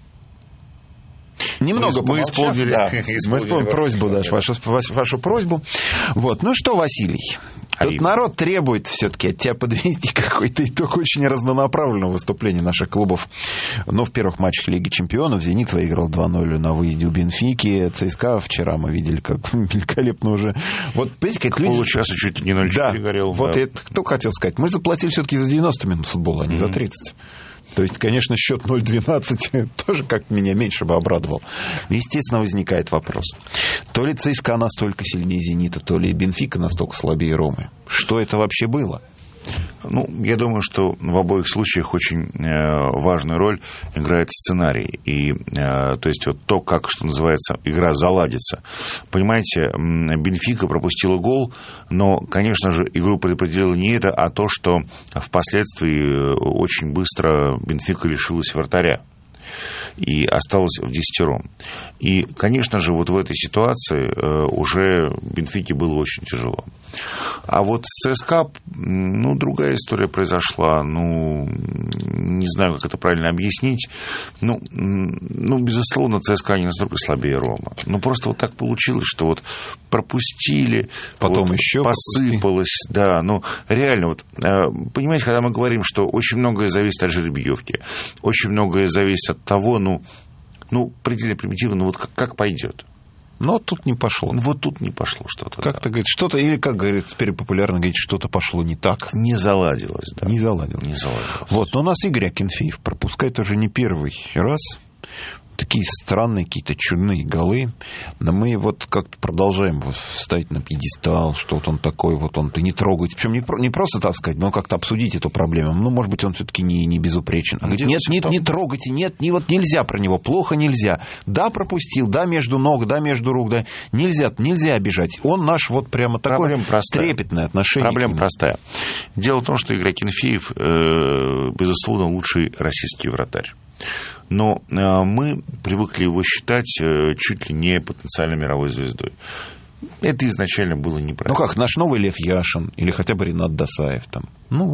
Немного
мы исполнили,
мы исполнили просьбу, да, вашу просьбу. Вот. Ну что, Василий, тут народ требует все-таки от тебя подвести какой-то итог очень разнонаправленного выступления наших клубов. Но в первых матчах Лиги Чемпионов «Зенит» выиграл 2-0 на выезде у Бенфики. ЦСКА вчера мы видели, как великолепно уже. Вот, видите, как люди...
Получаса чуть ли не 0-4 горел.
Вот да. Это кто хотел сказать? Мы заплатили все-таки за 90 минут футбола, а не за 30. То есть, конечно, счет 0-12 тоже как меня меньше бы обрадовал. Естественно, возникает вопрос. То ли ЦСКА настолько сильнее «Зенита», то ли Бенфика настолько слабее Ромы. Что это вообще было?
Ну, я думаю, что в обоих случаях очень важную роль играет сценарий. И, то есть, вот то, как, что называется, игра заладится. Понимаете, Бенфика пропустила гол, но, конечно же, игру предопределило не это, а то, что впоследствии очень быстро Бенфика лишилась вратаря. И осталось вдесятером. И, конечно же, вот в этой ситуации уже Бенфике было очень тяжело. А вот с ЦСКА, другая история произошла. Не знаю, как это правильно объяснить. Безусловно, ЦСКА не настолько слабее Рома. Просто вот так получилось, что вот пропустили,
потом еще
посыпалось. Да, реально, понимаете, когда мы говорим, что очень многое зависит от жеребьевки, очень многое зависит от того, предельно примитивно, как пойдет.
Но тут не пошло.
Вот тут не пошло что-то.
Как-то, говорит, что-то, или, как говорит, теперь популярно говорить, что-то пошло не так.
Не заладилось, да.
Не заладилось. Вот, но у нас Игорь Акинфеев пропускает уже не первый раз. Такие странные, какие-то чудные голы. Но мы вот как-то продолжаем ставить на пьедестал, что вот он такой, вот он-то не трогайте. Причем не просто, так сказать, но как-то обсудить эту проблему. Может быть, он все-таки не безупречен. А говорит, нет, не трогайте, нельзя про него, плохо нельзя. Да, пропустил, да, между ног, да, между рук, да. Нельзя обижать. Он наш вот прямо такое трепетное отношение.
Проблема простая. Дело в том, что Игорь Акинфеев, безусловно, лучший российский вратарь. Но мы привыкли его считать чуть ли не потенциальной мировой звездой. Это изначально было неправильно.
Наш новый Лев Яшин или хотя бы Ренат Досаев там.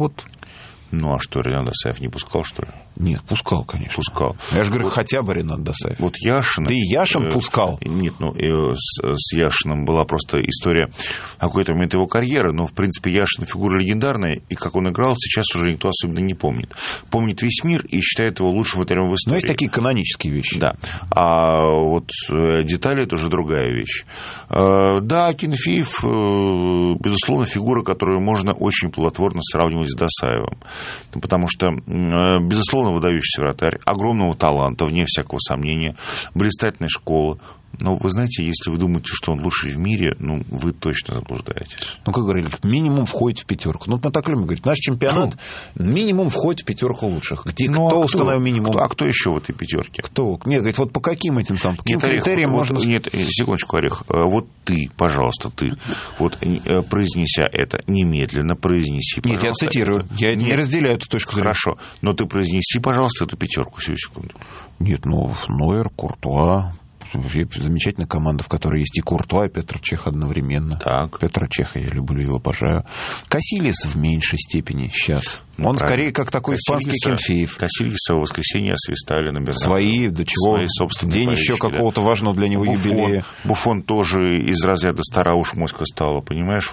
А что, Ренат Досаев не пускал, что ли?
Нет, пускал, конечно.
Пускал.
Я же говорю, хотя бы Ренат Досаев.
Вот Яшин...
Да и Яшин пускал.
Нет, с Яшиным была просто история в какой-то момент его карьеры, но, в принципе, Яшин фигура легендарная, и как он играл, сейчас уже никто особенно не помнит. Помнит весь мир и считает его лучшим вратарем в истории.
Но есть такие канонические вещи.
Да. А вот детали — это уже другая вещь. Да, Акинфеев, безусловно, фигура, которую можно очень плодотворно сравнивать с Досаевым. Потому что, безусловно, выдающийся вратарь, огромного таланта, вне всякого сомнения, блистательная школа. Но вы знаете, если вы думаете, что он лучший в мире, вы точно заблуждаетесь.
Как говорили, минимум входит в пятерку. Мы так любим говорить, наш чемпионат минимум входит в пятерку лучших. Кто установил минимум?
А кто еще в этой пятерке?
Кто? Нет, говорит, вот по каким этим самым критериям можно...
Нет, секундочку, Орех. Вот ты, пожалуйста, вот произнеся это, немедленно произнеси, пожалуйста.
Нет, я цитирую. Я не разделяю эту точку зрения.
Хорошо, но ты произнеси, пожалуйста, эту пятерку, всю секунду.
Нет, Нойер, Куртуа... Замечательная команда, в которой есть и Куртуа, и Петр Чех одновременно.
Так.
Петра Чеха я люблю, его обожаю. Касилис в меньшей степени сейчас. Он скорее как такой испанский Акинфеев.
Касильеса в воскресенье освистали на Бернабеу.
Свои, до чего?
Свои собственные
день еще какого-то важного для него юбилея.
Буфон тоже из разряда стара уж моська стала, понимаешь?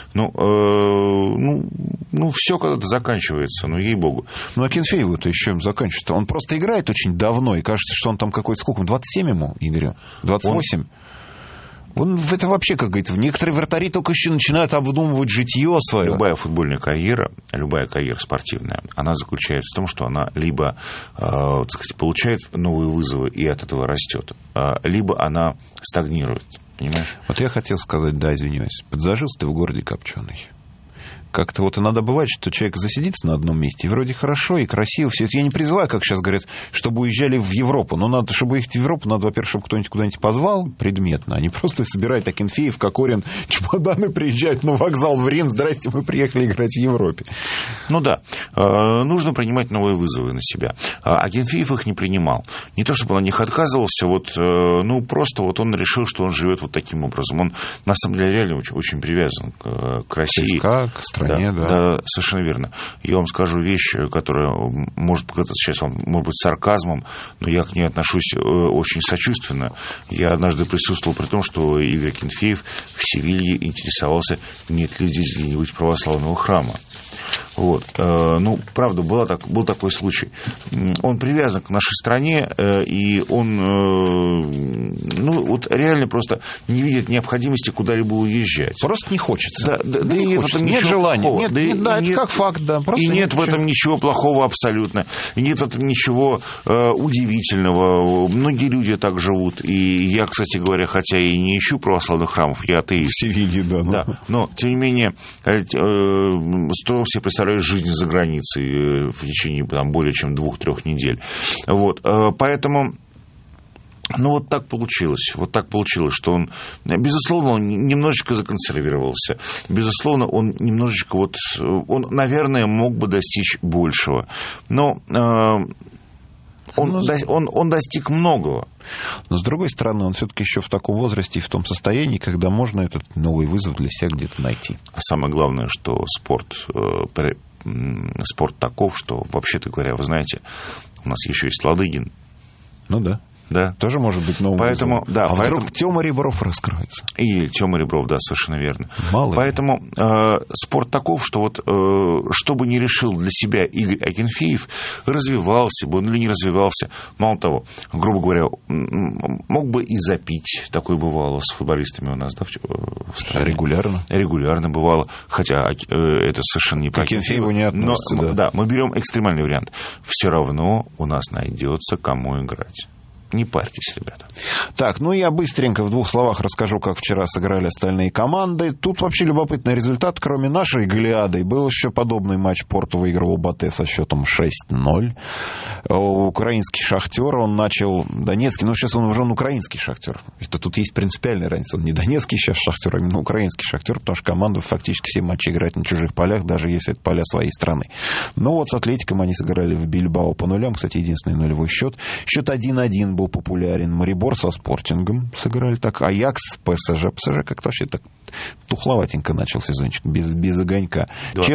Все когда-то заканчивается, ей-богу.
Акинфееву-то еще заканчивается. Он просто играет очень давно, и кажется, что он там какой-то... Сколько? 27 ему, Игорю? 28? Это вообще, как говорится, некоторые вратари только еще начинают обдумывать житье свое.
Любая футбольная карьера, любая карьера спортивная, она заключается в том, что она либо, получает новые вызовы и от этого растет, либо она стагнирует. Понимаешь?
Вот я хотел сказать, извиняюсь, подзажился ты в городе Копченый. Как-то иногда бывает, что человек засидится на одном месте, и вроде хорошо, и красиво все это. Я не призываю, как сейчас говорят, чтобы уезжали в Европу. Но надо, чтобы ехать в Европу, надо, во-первых, чтобы кто-нибудь куда-нибудь позвал предметно. Они просто собирают Акинфеев, Кокорин, чемоданы, приезжают на вокзал в Рим. Здрасте, мы приехали играть в Европе.
Нужно принимать новые вызовы на себя. Акинфеев их не принимал. Не то, чтобы он от них отказывался, просто он решил, что он живет вот таким образом. Он, на самом деле, реально очень, очень привязан к России.
К стране.
Да, совершенно верно. Я вам скажу вещь, которая может показаться сейчас вам, может быть, сарказмом, но я к ней отношусь очень сочувственно. Я однажды присутствовал при том, что Игорь Акинфеев в Севилье интересовался, нет ли здесь где-нибудь православного храма. Правда, был такой случай. Он привязан к нашей стране, и он реально просто не видит необходимости куда-либо уезжать.
Просто не хочется.
Нет желания.
Это как факт, да.
И нет в этом ничего плохого абсолютно. И нет в этом ничего удивительного. Многие люди так живут. И я, кстати говоря, хотя и не ищу православных храмов, я атеист.
В Севилье, да.
Но, тем не менее, все представляют жизнь за границей в течение более чем 2-3 недель. Поэтому... так получилось, что он, безусловно, он немножечко законсервировался. Безусловно, он немножечко он, наверное, мог бы достичь большего. Но он достиг многого.
Но, с другой стороны, он все-таки еще в таком возрасте и в том состоянии, когда можно этот новый вызов для себя где-то найти.
А самое главное, что спорт таков, что, вообще-то говоря, вы знаете, у нас еще есть Ладыгин.
Ну да.
Да.
Тоже может быть новым
вызовом. Да,
вдруг Тёма Ребров раскроется.
И Тёма Ребров, да, совершенно верно.
Мало
поэтому спорт таков, что вот что бы ни решил для себя Игорь Акинфеев, развивался бы он или не развивался. Мало того, грубо говоря, мог бы и запить. Такое бывало с футболистами у нас, да, в стране. Регулярно бывало. Хотя это совершенно не про
Акинфееву не относится.
Но, да, мы берем экстремальный вариант. Все равно у нас найдется кому играть. Не парьтесь, ребята.
Так, ну я быстренько в двух словах расскажу, как вчера сыграли остальные команды. Тут вообще любопытный результат. Кроме нашей Голиады, был еще подобный матч. Порту выигрывал Батэ со счетом 6-0. Украинский Шахтер, он начал... Донецкий, ну сейчас он уже украинский Шахтер. Это тут есть принципиальная разница. Он не донецкий сейчас Шахтер, а именно украинский Шахтер, потому что команда фактически все матчи играет на чужих полях, даже если это поля своей страны. Ну вот с Атлетиком они сыграли в Бильбао по нулям. Кстати, единственный нулевой счет. Счет 1-1 был популярен. Марибор со Спортингом сыграли так. Аякс с ПСЖ. ПСЖ как-то вообще так тухловатенько начал сезончик, без огонька.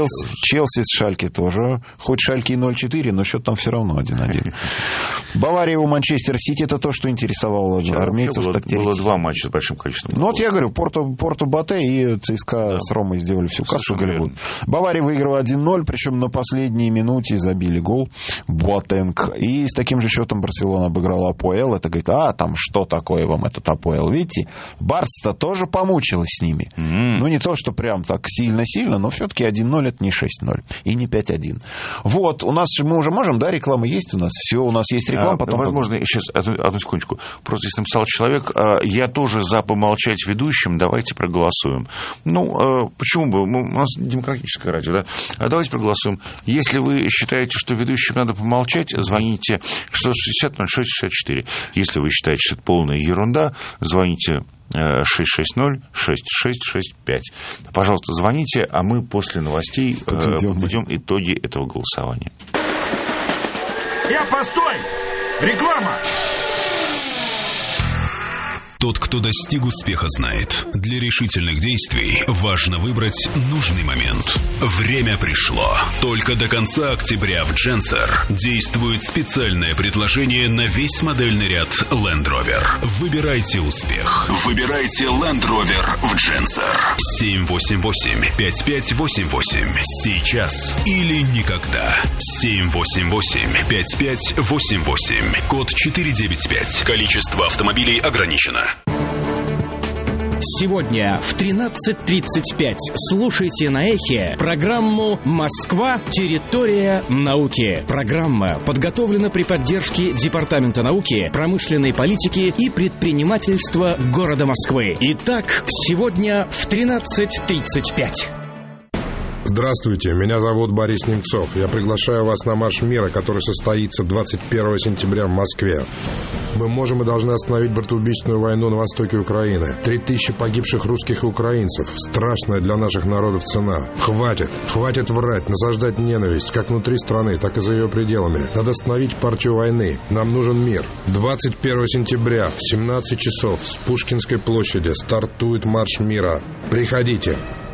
Челси с Шальке тоже. Хоть Шальке и 0-4, но счет там все равно 1-1. Бавария у Манчестер Сити, это то, что интересовало армейцев.
Было два матча с большим количеством.
Ну вот я говорю, Порту Батэ и ЦСКА с Ромой сделали всю кассу. Бавария выиграла 1-0, причем на последней минуте забили гол Буатенг. И с таким же счетом Барселона обыграла Апоэл. Это говорит, там что такое вам этот Апоэл? Видите, Барса-то тоже помучилась с ними. Ну, не то, что прям так сильно-сильно, но все-таки 1-0 это не 6-0 и не 5-1. Вот, у нас мы уже можем, да, реклама есть у нас? Все, у нас есть реклама. Потом...
Возможно, сейчас, одну секундочку. Просто если написал человек, я тоже за помолчать ведущим, давайте проголосуем. Ну, почему бы? У нас демократическое радио, да? Давайте проголосуем. Если вы считаете, что ведущим надо помолчать, звоните 660-06-64. Если вы считаете, что это полная ерунда, звоните 660-6665. Пожалуйста, звоните, а мы после новостей подведем итоги этого голосования.
Постой! Реклама!
Тот, кто достиг успеха, знает. Для решительных действий важно выбрать нужный момент. Время пришло. Только до конца октября в Дженсер действует специальное предложение на весь модельный ряд Land Rover. Выбирайте успех. Выбирайте Land Rover в Дженсер. 788-5588. Сейчас или никогда. 788-5588. Код 495. Количество автомобилей ограничено.
Сегодня в 13:35 слушайте на Эхе программу «Москва. Территория науки». Программа подготовлена при поддержке Департамента науки, промышленной политики и предпринимательства города Москвы. Итак, сегодня в 13:35.
Здравствуйте, меня зовут Борис Немцов. Я приглашаю вас на марш мира, который состоится 21 сентября в Москве. Мы можем и должны остановить братоубийственную войну на востоке Украины. 3000 погибших русских и украинцев. Страшная для наших народов цена. Хватит врать, насаждать ненависть, как внутри страны, так и за ее пределами. Надо остановить партию войны. Нам нужен мир. 21 сентября в 17 часов с Пушкинской площади стартует марш мира. Приходите.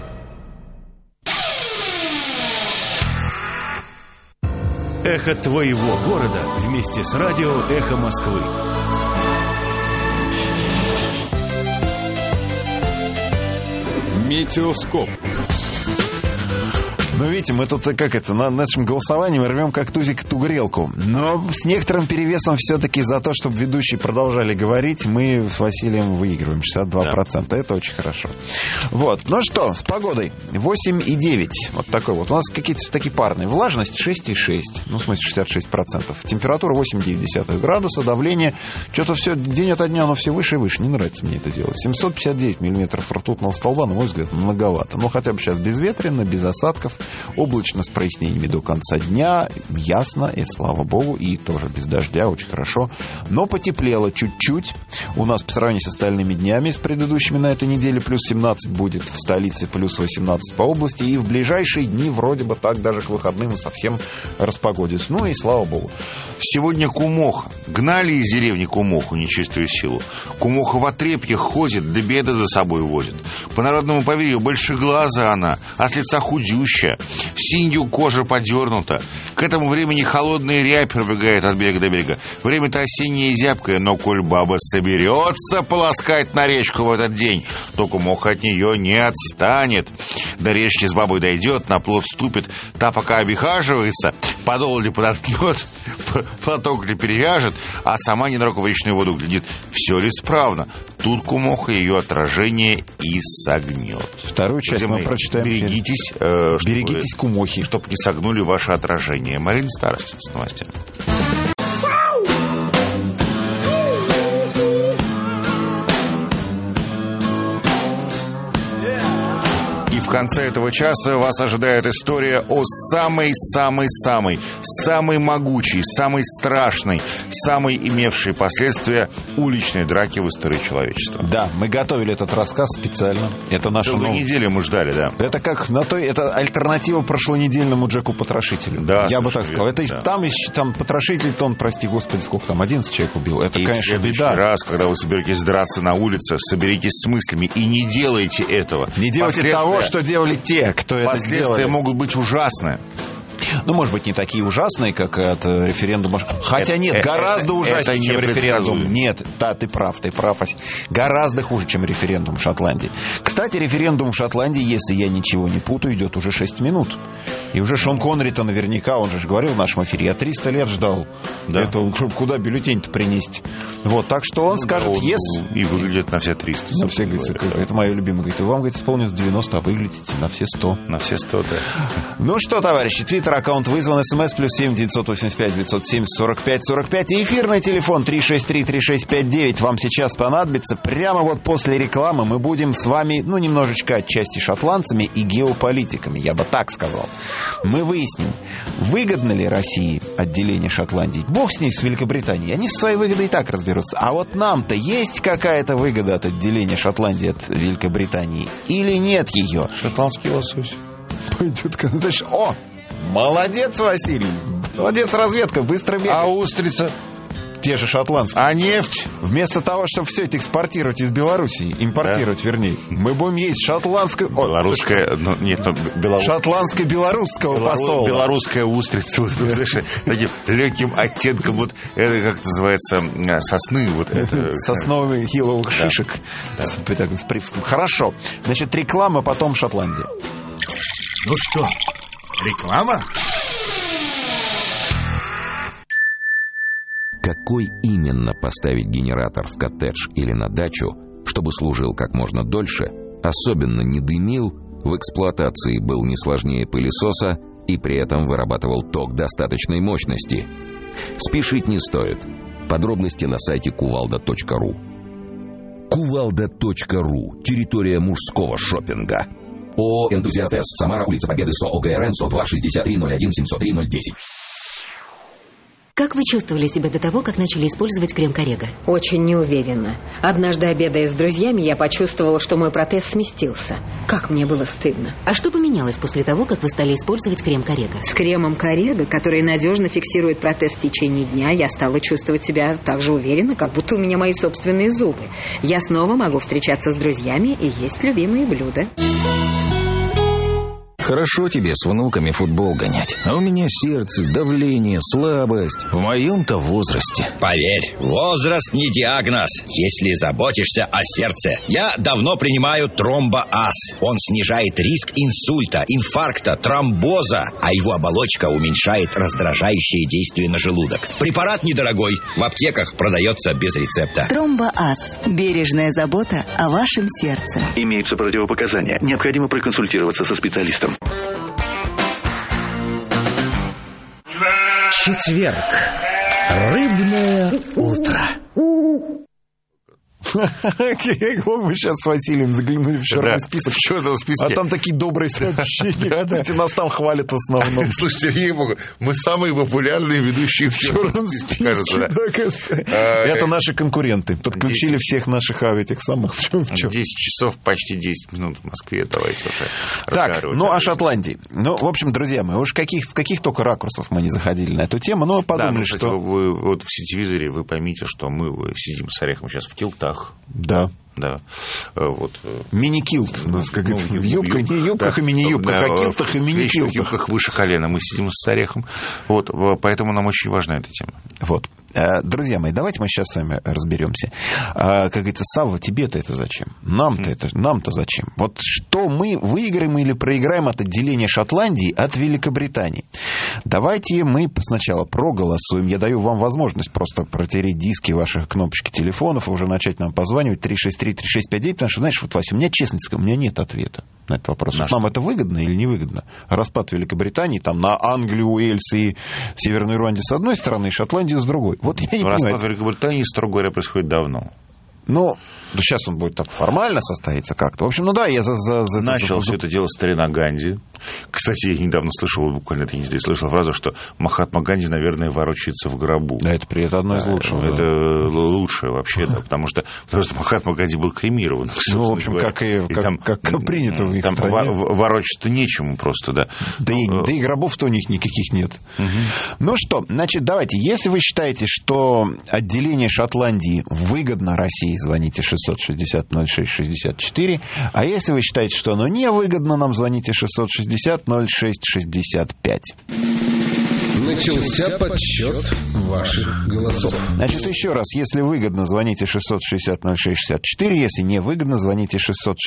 Эхо твоего города вместе с радио «Эхо Москвы».
Метеоскоп. Ну, видите, мы тут, нашим голосованием рвем как тузик ту грелку. Но с некоторым перевесом все-таки за то, чтобы ведущие продолжали говорить, мы с Василием выигрываем 62%. Да. Это очень хорошо. Вот. Ну что, с погодой 8,9. Вот такой вот. У нас какие-то такие парные. Влажность 6,6. Ну, в смысле, 66%. Температура 8,9 градуса. Давление. Что-то все день ото дня, оно все выше и выше. Не нравится мне это делать. 759 миллиметров ртутного столба, на мой взгляд, многовато. Ну, хотя бы сейчас безветренно, без осадков. Облачно с прояснениями до конца дня. Ясно, и слава богу, и тоже без дождя, очень хорошо. Но потеплело чуть-чуть. У нас по сравнению с остальными днями, с предыдущими на этой неделе, плюс 17 будет в столице, плюс 18 по области. И в ближайшие дни вроде бы так даже к выходным и совсем распогодится. Ну и слава богу.
Сегодня кумоха. Гнали из деревни кумоху, нечистую силу. Кумоха в отрепьях ходит, да беда за собой возит. По народному поверью, большеглаза она, а с лица худющая. Синью кожа подернута. К этому времени холодная рябь пробегает от берега до берега. Время-то осеннее и зябкое, но коль баба соберется полоскать на речку в этот день, то кумоха от нее не отстанет. До речки с бабой дойдет, на плот ступит, та пока обихаживается, подол ли подоткнет, платок ли перевяжет, а сама ненароком в речную воду глядит, все ли справно. Тут кумоха ее отражение и согнет.
Вторую часть мы прочитаем.
Берегитесь кумохи, чтобы не согнули ваше отражение. Марина Старость с новостями. В конце этого часа вас ожидает история о самой могучей, самой страшной, самой имевшей последствия уличной драки в истории человечества.
Да, мы готовили этот рассказ специально. Это наша
целую неделю мы ждали, да.
Это как это альтернатива прошлонедельному Джеку Потрошителю.
Да,
я бы так сказал. Это да. Там Потрошитель-то он, прости господи, сколько там, 11 человек убил. Это,
и
конечно,
в следующий раз, когда вы соберетесь драться на улице, соберитесь с мыслями и не делайте этого.
Не делайте того, что делали те, кто это сделали.
Последствия могут быть ужасны.
Ну, может быть, не такие ужасные, как от референдума. Хотя нет, гораздо ужаснее, чем референдум. Нет, да, ты прав. Гораздо хуже, чем референдум в Шотландии. Кстати, референдум в Шотландии, если я ничего не путаю, идет уже 6 минут. И уже Шон Коннери-то наверняка, он же говорил в нашем эфире, я 300 лет ждал. Да. Это куда бюллетень-то принести. Вот, так что он скажет, yes.
И выглядит на все 300.
На все, это мое любимое. Говорит, вам, говорит, исполнилось 90, а выглядите на все 100.
На все 100, да.
Ну что, товарищи, твиттер-аккаунт вызван, смс +7 985 970 45 45 и эфирный телефон 363-3659 вам сейчас понадобится. Прямо вот после рекламы мы будем с вами, немножечко отчасти шотландцами и геополитиками, я бы так сказал. Мы выясним, выгодно ли России отделение Шотландии. Бог с ней, с Великобританией. Они со своей выгодой и так разберутся. А вот нам-то есть какая-то выгода от отделения Шотландии от Великобритании? Или нет ее?
Шотландский лосось.
Пойдет, конечно. О! Молодец, Василий. Молодец, разведка. Быстро бегает.
А устрица?
Те же шотландские.
А нефть?
Вместо того, чтобы все это экспортировать из Белоруссии, импортировать, да. Вернее, мы будем есть шотландскую...
Белорусская...
Шотландско-белорусского посола.
Белорусская устрица. Вот, знаешь, таким легким оттенком, вот это, как называется, сосны. Вот это,
сосновых хиловых шишек.
Да.
С привкусом. Хорошо. Значит, реклама, потом Шотландия.
Ну что, реклама?
Какой именно поставить генератор в коттедж или на дачу, чтобы служил как можно дольше, особенно не дымил, в эксплуатации был не сложнее пылесоса и при этом вырабатывал ток достаточной мощности? Спешить не стоит. Подробности на сайте kuvalda.ru. Kuvalda.ru. Территория мужского шопинга. ООО «Энтузиаст С», Самара, улица Победы, СО ОГРН 102 63 01 703 010.
Как вы чувствовали себя до того, как начали использовать крем Коррега?
Очень неуверенно. Однажды, обедая с друзьями, я почувствовала, что мой протез сместился. Как мне было стыдно.
А что поменялось после того, как вы стали использовать крем Коррега?
С кремом Коррега, который надежно фиксирует протез в течение дня, я стала чувствовать себя так же уверенно, как будто у меня мои собственные зубы. Я снова могу встречаться с друзьями и есть любимые блюда.
Хорошо тебе с внуками футбол гонять. А у меня сердце, давление, слабость. В моем-то возрасте.
Поверь, возраст не диагноз, если заботишься о сердце. Я давно принимаю Тромбо-Ас. Он снижает риск инсульта, инфаркта, тромбоза, а его оболочка уменьшает раздражающее действие на желудок. Препарат недорогой, в аптеках продается без рецепта.
Тромбо-Ас. Бережная забота о вашем сердце.
Имеются противопоказания. Необходимо проконсультироваться со специалистом.
Четверг. Рыбное утро.
Вот мы сейчас с Василием заглянули в черный список. А там такие добрые сообщения. Нас там хвалят в основном.
Слушайте, мы самые популярные ведущие в черном списке, кажется.
Это наши конкуренты. Подключили всех наших этих самых.
10 часов, почти 10 минут в Москве. Давайте уже.
Так, ну о Шотландии. Ну, в общем, друзья мои, уж с каких только ракурсов мы не заходили на эту тему, но подумали, что...
Вы вот в сетевизоре вы поймите, что мы сидим с Орехом сейчас в килтах.
Да.
Да. Вот.
Мини-килт. У нас как в юбках и мини-юбках, а килтах и мини-килтах.
В юбках выше колена мы сидим с Орехом. Вот, поэтому нам очень важна эта тема.
Вот. Друзья мои, давайте мы сейчас с вами разберемся. Как говорится, Савва, тебе-то это зачем? Нам-то зачем? Вот что мы выиграем или проиграем от отделения Шотландии от Великобритании? Давайте мы сначала проголосуем. Я даю вам возможность просто протереть диски ваших кнопочек телефонов и уже начать нам позванивать 363-3659, потому что, знаешь, вот, Вася, у меня, честно сказать, у меня нет ответа на этот вопрос. Нам это выгодно или невыгодно? Распад Великобритании там на Англию, Уэльс и Северную Ирландию с одной стороны, и Шотландию с другой. Вот я не понимаю.
Распад Великобритании, строго говоря, происходит давно.
Ну, сейчас он будет так формально состоится как-то. В общем, ну да, я
начал все это дело старина Ганди. Кстати, я недавно слышал, буквально этой неделе слышал фразу, что Махатма Ганди, наверное, ворочается в грабу.
Да, это одно из лучших.
Это лучшее вообще, да, потому что Махатма Ганди был кремирован.
Ну, в общем, как принято в их стране.
Ворочаться нечему просто, да.
Да и гробов-то у них никаких нет. Ну что, значит, давайте, если вы считаете, что отделение Шотландии выгодно России, звоните 660-06-64. А если вы считаете, что оно невыгодно, нам звоните 660-06-65.
Начался подсчет ваших голосов.
Значит, еще раз, если выгодно, звоните 660-06-64. Если не выгодно, звоните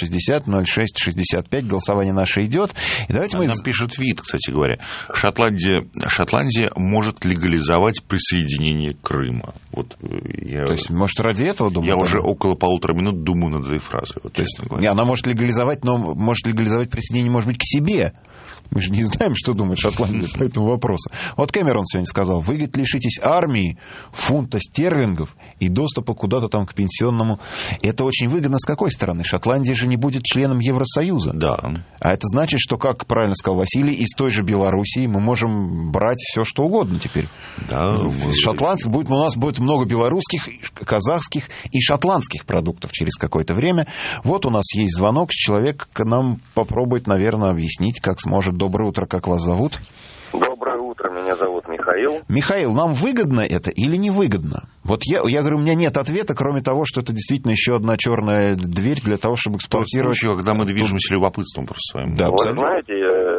660-06-65. Голосование наше идет. И давайте
нам пишут ВИД, кстати говоря. Шотландия может легализовать присоединение Крыма. Вот
То есть, может, ради этого думаю?
Я уже около 1,5 минут думаю над этой фразой. Вот,
то есть, она может легализовать, но может легализовать присоединение, может быть, к себе. Мы же не знаем, что думает Шотландия по этому вопросу. Вот Кэмерон сегодня сказал: вы, говорит, лишитесь армии, фунта стерлингов и доступа куда-то там к пенсионному. Это очень выгодно с какой стороны? Шотландия же не будет членом Евросоюза.
Да.
А это значит, что, как правильно сказал Василий, из той же Белоруссии мы можем брать все, что угодно теперь.
Да.
Шотландцев будет, у нас будет много белорусских, казахских и шотландских продуктов через какое-то время. Вот у нас есть звонок, человек нам попробует, наверное, объяснить, как сможет. Доброе утро, как вас зовут?
Доброе утро, меня зовут Михаил.
Михаил, нам выгодно это или невыгодно? Вот я говорю, у меня нет ответа, кроме того, что это действительно еще одна черная дверь для того, чтобы эксплуатировать...
В случае, когда мы движемся любопытством просто своим.
Да, вы знаете,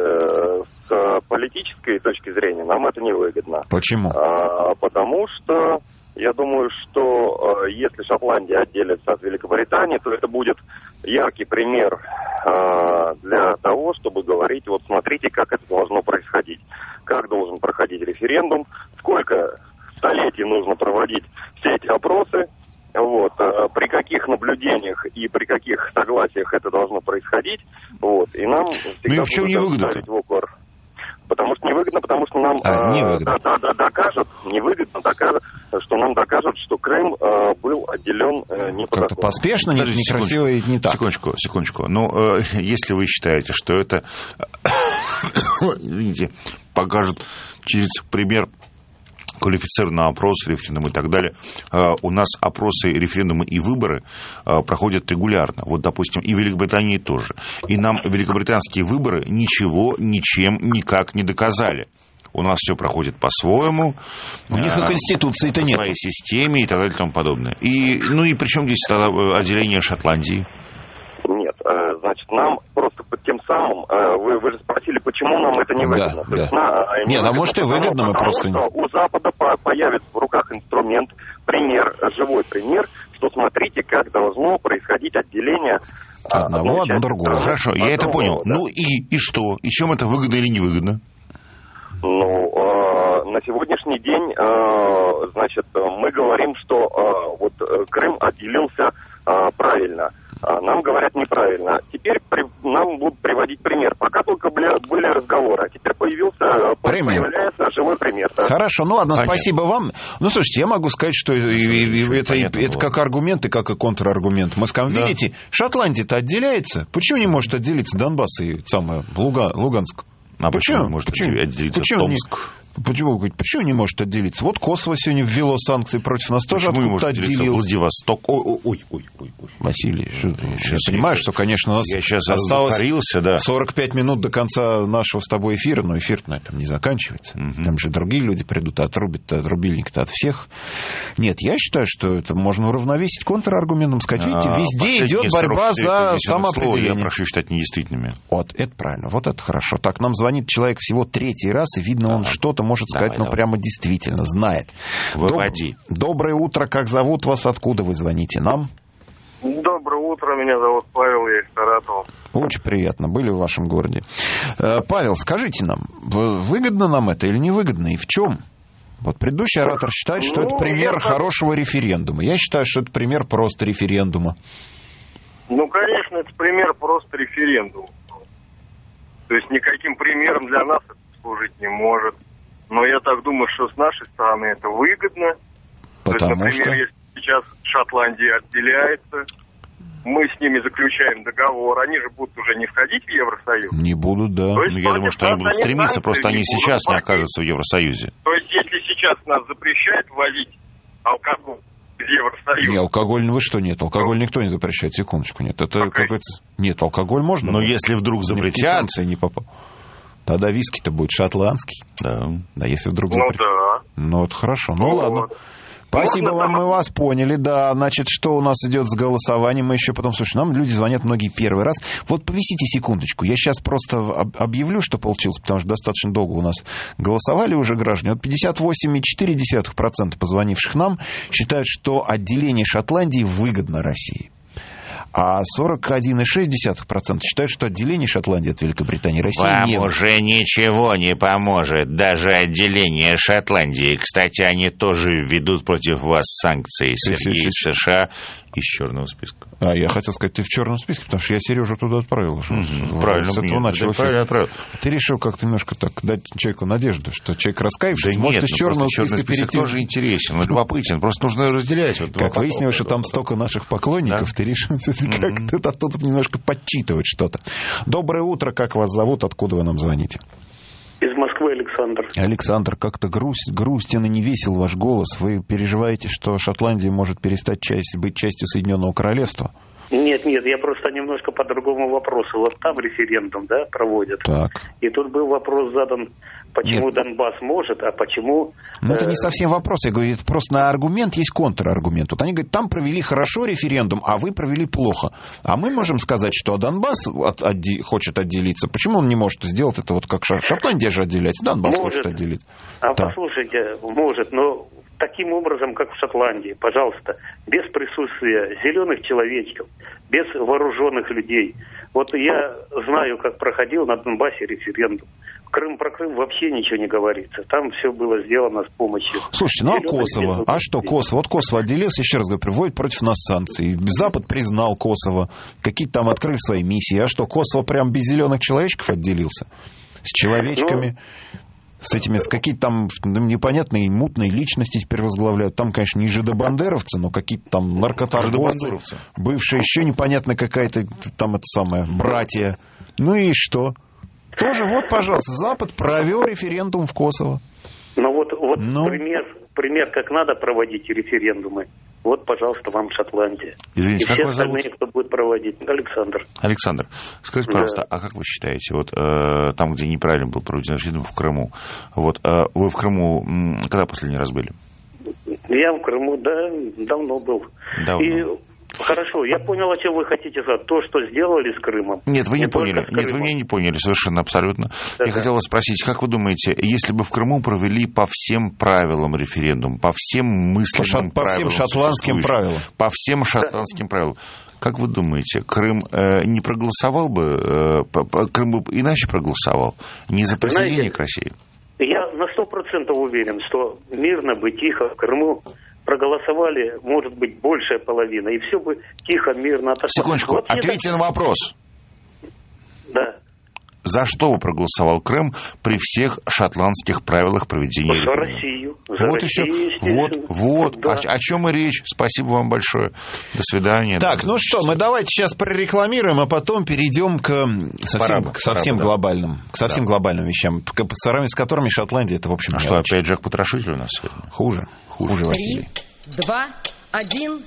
с политической точки зрения нам это невыгодно.
Почему?
Потому что я думаю, что если Шотландия отделится от Великобритании, то это будет яркий пример для того, чтобы говорить, вот смотрите, как это должно происходить, как должен проходить референдум, сколько столетий нужно проводить все эти опросы, вот, при каких наблюдениях и при каких согласиях это должно происходить, вот, и нам всегда
в чем невыгодно?
Потому что невыгодно, потому что нам докажут, что нам докажут, что Крым был отделен не по закону.
Как-то поспешно, некрасиво и не так.
Секундочку. Ну, если вы считаете, что это, извините, покажут через пример квалифицированный опрос, референдум и так далее. У нас опросы, референдумы и выборы проходят регулярно. Вот, допустим, и в Великобритании тоже. И нам великобританские выборы ничего, ничем, никак не доказали. У нас все проходит по-своему.
У них и Конституции-то нет.
В своей системе и так далее и тому подобное. И при чем здесь тогда отделение Шотландии?
Нет, значит, нам просто тем самым, вы же спросили, почему нам это не выгодно.
Да. Нет, а может и выгодно, мы просто...
У Запада появится в руках инструмент, живой пример, что смотрите, как должно происходить отделение
одного от другого.
Хорошо, я это понял. Да. Ну и что? И чем это выгодно или невыгодно?
На сегодняшний день, значит, мы говорим, что вот Крым отделился правильно. Нам говорят неправильно. Теперь нам будут приводить пример. Пока только были разговоры, а теперь появляется живой пример. Да?
Хорошо, ну ладно, спасибо вам. Ну, слушайте, я могу сказать, что это как аргумент и как и контраргумент. Мы скажем, видите, Шотландия-то отделяется. Почему не может отделиться Донбасс и Луганск?
А почему может отделиться Томск?
Почему не может отделиться? Вот Косово сегодня ввело санкции против нас, тоже откуда-то отделился.
Владивосток. Ой.
Василий, я понимаю, что, конечно, у нас осталось 45 минут до конца нашего с тобой эфира, но эфир на этом не заканчивается. Там же другие люди придут, отрубят рубильник-то от всех. Нет, я считаю, что это можно уравновесить контраргументом, сказать, видите, везде идет борьба за самоопределение.
Я прошу считать недействительными.
Вот, это правильно, вот это хорошо. Так, нам звонит человек всего третий раз, и видно, он что-то может сказать, но прямо действительно знает.
Выводи.
Доброе утро, как зовут вас, откуда вы звоните нам?
Доброе утро, меня зовут Павел, я из Саратова.
Очень приятно, были в вашем городе. Павел, скажите нам, выгодно нам это или невыгодно, и в чем? Вот предыдущий оратор считает, что это пример хорошего референдума. Я считаю, что это пример просто референдума.
Конечно, это пример просто референдума. То есть никаким примером для нас это служить не может. Но я так думаю, что с нашей стороны это выгодно.
Потому
То есть, например, если сейчас Шотландия отделяется, мы с ними заключаем договор, они же будут уже не входить в Евросоюз.
Не будут, да.
Я думаю, что они будут стремиться, просто они сейчас не окажутся в Евросоюзе.
То есть, если сейчас нас запрещают ввозить алкоголь в Евросоюз...
Не, алкоголь, вы что, нет, алкоголь никто не запрещает, секундочку, нет. Это какой-то... Нет, алкоголь можно.
Но если вдруг запретят...
не попал. Тогда виски-то будет шотландский. Да, если вдруг запретят. Ну, это хорошо. Ну, ладно. Спасибо вам, мы вас поняли, да. Значит, что у нас идет с голосованием? Мы еще потом, слушай, нам люди звонят многие первый раз. Вот повисите секундочку. Я сейчас просто объявлю, что получилось, потому что достаточно долго у нас голосовали уже граждане. Вот 58,4% позвонивших нам считают, что отделение Шотландии выгодно России. А 41,6% считают, что отделение Шотландии от Великобритании России не...
Вам уже ничего не поможет, даже отделение Шотландии. Кстати, они тоже введут против вас санкции. Сергей из США из черного списка.
Я хотел сказать, ты в черном списке, потому что я Сережу туда отправил.
Правильно,
с этого начал.
Правильно отправил.
Ты решил как-то немножко так дать человеку надежду, что человек раскаявшийся, может из черного списка перейти.
Тоже интересен, он любопытен, просто нужно разделять.
Как выяснилось, что там столько наших поклонников, ты решил как-то оттуда немножко подчитывать что-то. Доброе утро, как вас зовут, откуда вы нам звоните?
Из Москвы Александр.
Александр, как-то грустен и не весел ваш голос. Вы переживаете, что Шотландия может перестать быть частью Соединенного Королевства?
Нет, я просто немножко по другому вопросу. Вот там референдум, да, проводят.
Так.
И тут был вопрос задан, почему Донбасс может, а почему...
Ну, это не совсем вопрос. Я говорю, это просто на аргумент есть контраргумент. Вот они говорят, там провели хорошо референдум, а вы провели плохо. А мы можем сказать, что Донбасс хочет отделиться. Почему он не может сделать это вот как Шотландия же отделяется? Донбасс хочет отделиться.
Послушайте, может, но... Таким образом, как в Шотландии, пожалуйста, без присутствия зеленых человечков, без вооруженных людей. Вот я знаю, как проходил на Донбассе референдум. Про Крым вообще ничего не говорится. Там все было сделано с помощью...
Слушайте, ну а Косово? А что Косово? Вот Косово отделился, еще раз говорю, приводит против нас санкции. Запад признал Косово. Какие-то там открыли свои миссии. А что, Косово прям без зеленых человечков отделился? С человечками... С какие-то там непонятные мутные личности теперь возглавляют. Там, конечно, не жидобандеровцы, но какие-то там наркоторговцы. Бывшая еще непонятно какая-то там это самое, братья. Ну и что? Тоже вот, пожалуйста, Запад провел референдум в Косово.
Ну вот пример, как надо проводить референдумы. Вот, пожалуйста, вам Шотландия.
Извините,
как вас зовут? Кто будет проводить? Александр.
Александр, скажите, пожалуйста, а как вы считаете, вот там, где неправильно был проведен референдум, в Крыму, вот вы в Крыму когда последний раз были?
Я в Крыму, давно был.
Давно.
Хорошо, я понял, о чем вы хотите сказать. То, что сделали с Крымом.
Нет, вы не поняли. Нет, вы меня не поняли, совершенно абсолютно. Да, я хотел вас спросить, как вы думаете, если бы в Крыму провели по всем правилам референдум, по всем мыслимым правилам,
по всем шотландским правилам,
по всем шотландским правилам, как вы думаете, Крым не проголосовал бы, Крым бы иначе проголосовал, не за присоединение к России?
Я на 100% уверен, что мирно бы, тихо в Крыму проголосовали, может быть, большая половина, и все бы тихо, мирно отошло.
Секундочку, вот ответьте на вопрос.
Да.
За что вы проголосовал Крым при всех шотландских правилах проведения
За Россию. За
вот
Россию,
и все. Вот. Да. О чем и речь. Спасибо вам большое. До свидания.
Так, ну что, мы давайте сейчас прорекламируем, а потом перейдем к совсем глобальным вещам, с которыми Шотландия это, в общем,
что, опять Джек Потрошитель у нас сегодня?
Хуже, Василий.
3, 2, 1...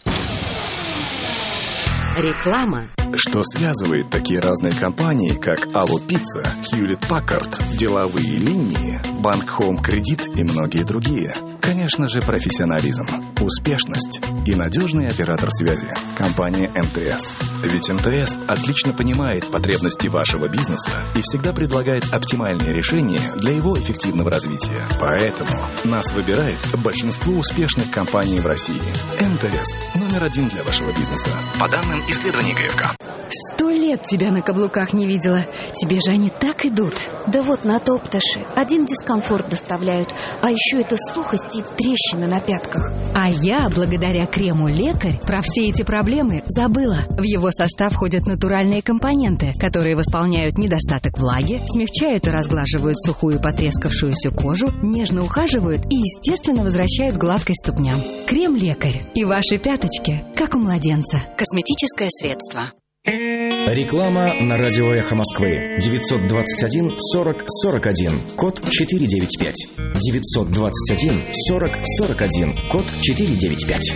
Реклама.
Что связывает такие разные компании, как Allo Pizza, Hewlett Packard, деловые линии, Банк Home Credit и многие другие? Конечно же, профессионализм, успешность и надежный оператор связи – компания МТС. Ведь МТС отлично понимает потребности вашего бизнеса и всегда предлагает оптимальные решения для его эффективного развития. Поэтому нас выбирает большинство успешных компаний в России. МТС – номер 1 для вашего бизнеса. По данным исследований ГФК.
100 лет тебя на каблуках не видела. Тебе же они так идут.
Да вот на Топташе один дискомфорт доставляют, а еще это сухость и трещины на пятках.
А я, благодаря крему «Лекарь», про все эти проблемы забыла. В его состав входят натуральные компоненты, которые восполняют недостаток влаги, смягчают и разглаживают сухую потрескавшуюся кожу, нежно ухаживают и, естественно, возвращают гладкость ступням. Крем «Лекарь» и ваши пяточки, как у младенца.
Косметическое средство.
Реклама на радио «Эхо Москвы». 921 40 41, код 495. 921 40 41, код 495.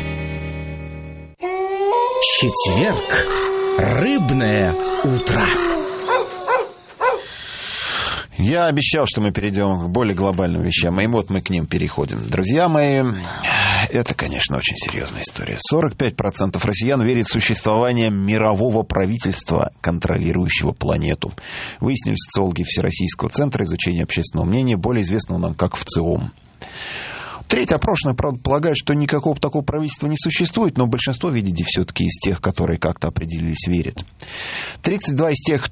Четверг. Рыбное утро.
Я обещал, что мы перейдем к более глобальным вещам, и вот мы к ним переходим. Друзья мои, это, конечно, очень серьезная история. 45% россиян верят в существование мирового правительства, контролирующего планету. Выяснили социологи Всероссийского центра изучения общественного мнения, более известного нам как ВЦИОМ. Треть опрошенных, правда, полагает, что никакого такого правительства не существует, но большинство, видите, все-таки из тех, которые как-то определились, верят. 32 из тех,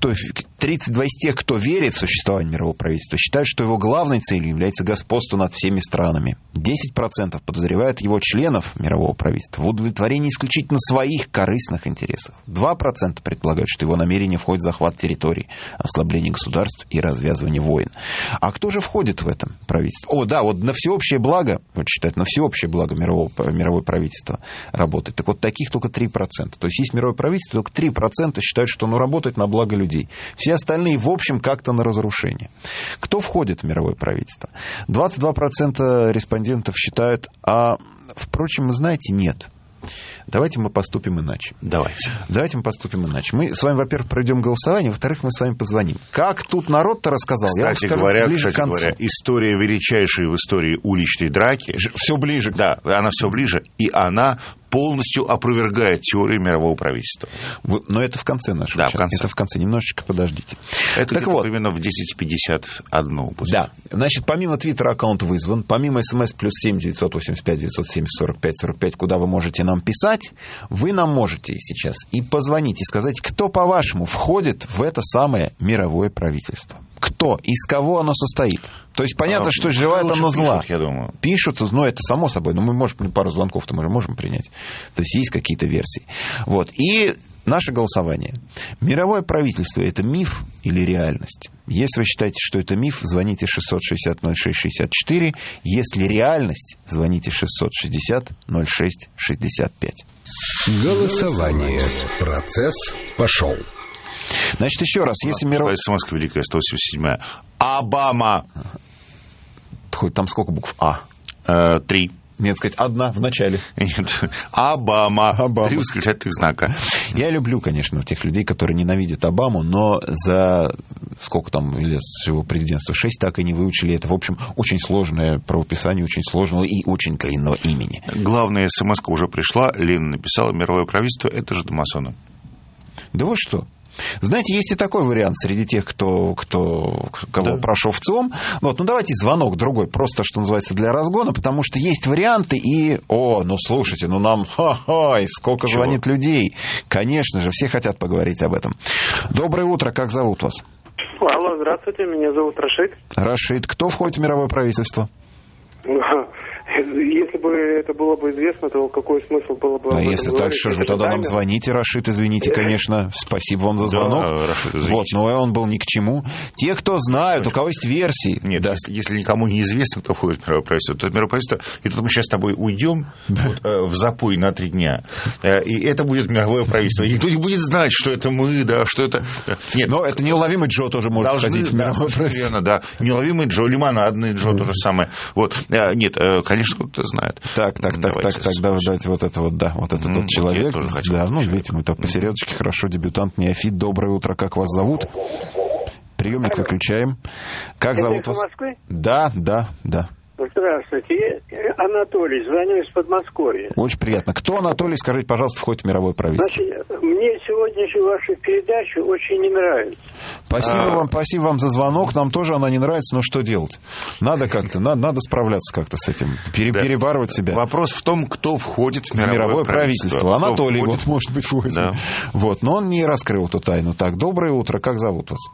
кто верит в существование мирового правительства, считают, что его главной целью является господство над всеми странами. 10% подозревают его членов мирового правительства в удовлетворении исключительно своих корыстных интересов. 2% предполагают, что его намерение входит в захват территорий, ослабление государств и развязывание войн. А кто же входит в это правительство? Вот на всеобщее благо, считают, на всеобщее благо мировое правительство работает. Так вот, таких только 3%. То есть мировое правительство, только 3% считают, что оно работает на благо людей. Все остальные, в общем, как-то на разрушение. Кто входит в мировое правительство? 22% респондентов считают, впрочем, вы знаете, нет. Давайте мы поступим иначе. Давайте мы поступим иначе. Мы с вами, во-первых, пройдем голосование, во-вторых, мы с вами позвоним. Как тут народ-то рассказал?
Кстати говоря, история величайшей в истории уличной драки.
Все ближе.
Да, она все ближе, и она полностью опровергает теорию мирового правительства.
Но это в конце нашего часа. Это в конце. Немножечко подождите.
Это примерно в 10:51.
Да. Значит, помимо Твиттера аккаунт вызван, помимо СМС +7 985 970 45 45, куда вы можете нам писать, вы нам можете сейчас и позвонить, и сказать, кто, по-вашему, входит в это самое мировое правительство. Кто? Из кого оно состоит? То есть понятно, что желает оно зла.
Пишут, я думаю.
Пишут, но это само собой. Но мы можем пару звонков-то мы можем принять. То есть есть какие-то версии. Вот. И наше голосование. Мировое правительство – это миф или реальность? Если вы считаете, что это миф, звоните 660-06-64. Если реальность, звоните 660-06-65.
Голосование. Процесс пошел.
Значит, еще раз, если мировое...
СМС великая, 187-я. Обама.
Хоть там сколько букв А?
3.
Нет, сказать, одна в начале.
Нет. Обама. 3 восклицательных знака.
Я люблю, конечно, тех людей, которые ненавидят Обаму, но за сколько там лет с его президентства? 6 так и не выучили. Это, в общем, очень сложное правописание, очень сложного и очень длинного имени.
Главная СМС-ка уже пришла. Ленин написала, мировое правительство – это же домасоны.
Да вы что? Знаете, есть и такой вариант среди тех, кого прошел в ЦИОМ. Вот, давайте звонок другой, просто, что называется, для разгона, потому что есть варианты и... слушайте, нам... и сколько звонит людей. Конечно же, все хотят поговорить об этом. Доброе утро, как зовут вас?
Алло, здравствуйте, меня зовут Рашид.
Рашид, кто входит в мировое правительство?
Если бы это было бы известно, то какой смысл было бы...
А если так, что же вы тогда нам звоните, Рашид, извините, конечно. Спасибо вам за звонок.
Да, Рашид,
вот, но он был ни к чему. Те, кто знают, у кого есть версии.
Нет, да. Если никому не известно, кто входит в мировое правительство, то мировое правительство, и тут мы сейчас с тобой уйдем в запой на 3 дня, и это будет мировое правительство. И никто не будет знать, что это мы, да, что это...
Нет, но это неуловимый Джо тоже может входить в мировое правительство.
Да, неуловимый Джо, лимонадный Джо, то же самое. Вот. Нет, конечно, кто-то знает.
Так, давайте вот это вот, да, вот этот вот человек. Да, ну, видите, мы так посередочке, хорошо, дебютант, неофит. Доброе утро, как вас зовут? Приемник выключаем. Как зовут вас?
Москвы?
Да.
Здравствуйте, Анатолий, звоню из Подмосковья.
Очень приятно. Кто, Анатолий, скажите, пожалуйста, входит в мировое правительство?
Значит, мне сегодняшнюю вашу передачу очень не нравится.
Спасибо вам за звонок. Нам тоже она не нравится, но что делать? Надо как-то, надо справляться как-то с этим, перебарывать себя.
Вопрос в том, кто входит в мировое правительство.
Анатолий, вот, может быть, входит. Да. Вот, но он не раскрыл эту тайну. Так, доброе утро, как зовут вас?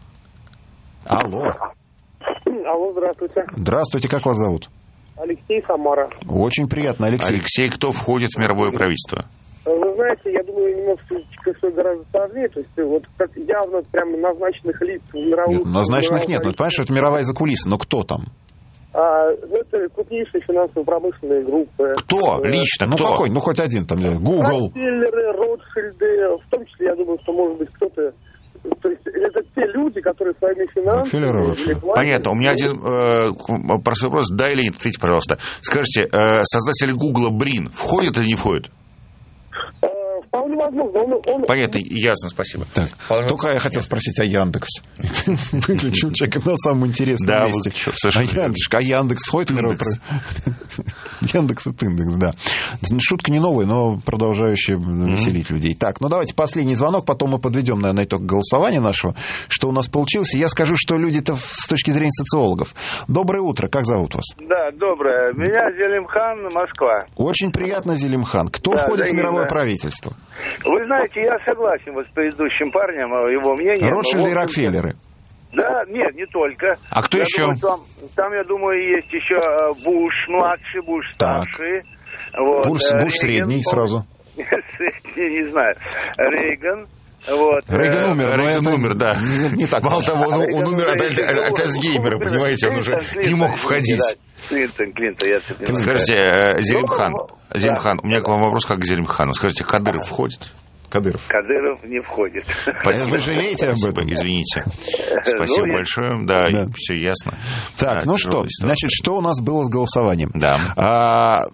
Алло, здравствуйте.
Здравствуйте, как вас зовут?
Алексей, Самара.
Очень приятно, Алексей.
Алексей, кто входит в мировое правительство?
Вы знаете, я думаю, немного все гораздо сложнее. То есть, вот как явно прям назначенных лиц в мировую...
Назначенных нет, но понимаешь, это мировая закулиса, но кто там?
Это крупнейшие финансово-промышленные группы.
Кто? Лично кто?
Какой? Ну, хоть один там, Google.
Рокфеллеры, Ротшильды, в том числе, я думаю, что, может быть, кто-то... То есть это те люди, которые своими финансами...
Понятно. У меня один простой вопрос. Да или нет? Ответьте, пожалуйста. Скажите, создатель Гугла Брин входит или не входит?
Вполне возможно.
Понятно, ясно, спасибо.
Так, только я хотел спросить о Яндекс. Выключил человека на самом интересном месте. А Яндекс входит в мировое правительство? Яндекс это индекс, да. Шутка не новая, но продолжающая веселить людей. Так, ну давайте последний звонок, потом мы подведем, наверное, итог голосования нашего, что у нас получилось. Я скажу, что люди-то с точки зрения социологов. Доброе утро, как зовут вас?
Да, доброе. Меня Зелимхан, Москва.
Очень приятно, Зелимхан. Кто входит в мировое правительство?
Вы знаете, я согласен вот с предыдущим парнем, его мнением.
Ротшильды и Рокфеллеры.
Да, нет, не только.
А кто еще?
Думаю, там, я думаю, есть еще Буш младший, Буш старший. Вот.
Буш средний сразу.
Не знаю. Рейган. Вот.
Рейган умер, да. Не так. Мало того, он умер от Альцгеймера, понимаете, он уже не мог входить.
Клинтон, я это понимаю.
Скажите, Зелимхан, у меня к вам вопрос как к Зелимхану. Скажите, Кадыров входит?
Кадыров не входит.
Вы жалеете об этом?
Извините. Спасибо большое. Да, все ясно.
Так, ну что, значит, что у нас было с голосованием?
Да.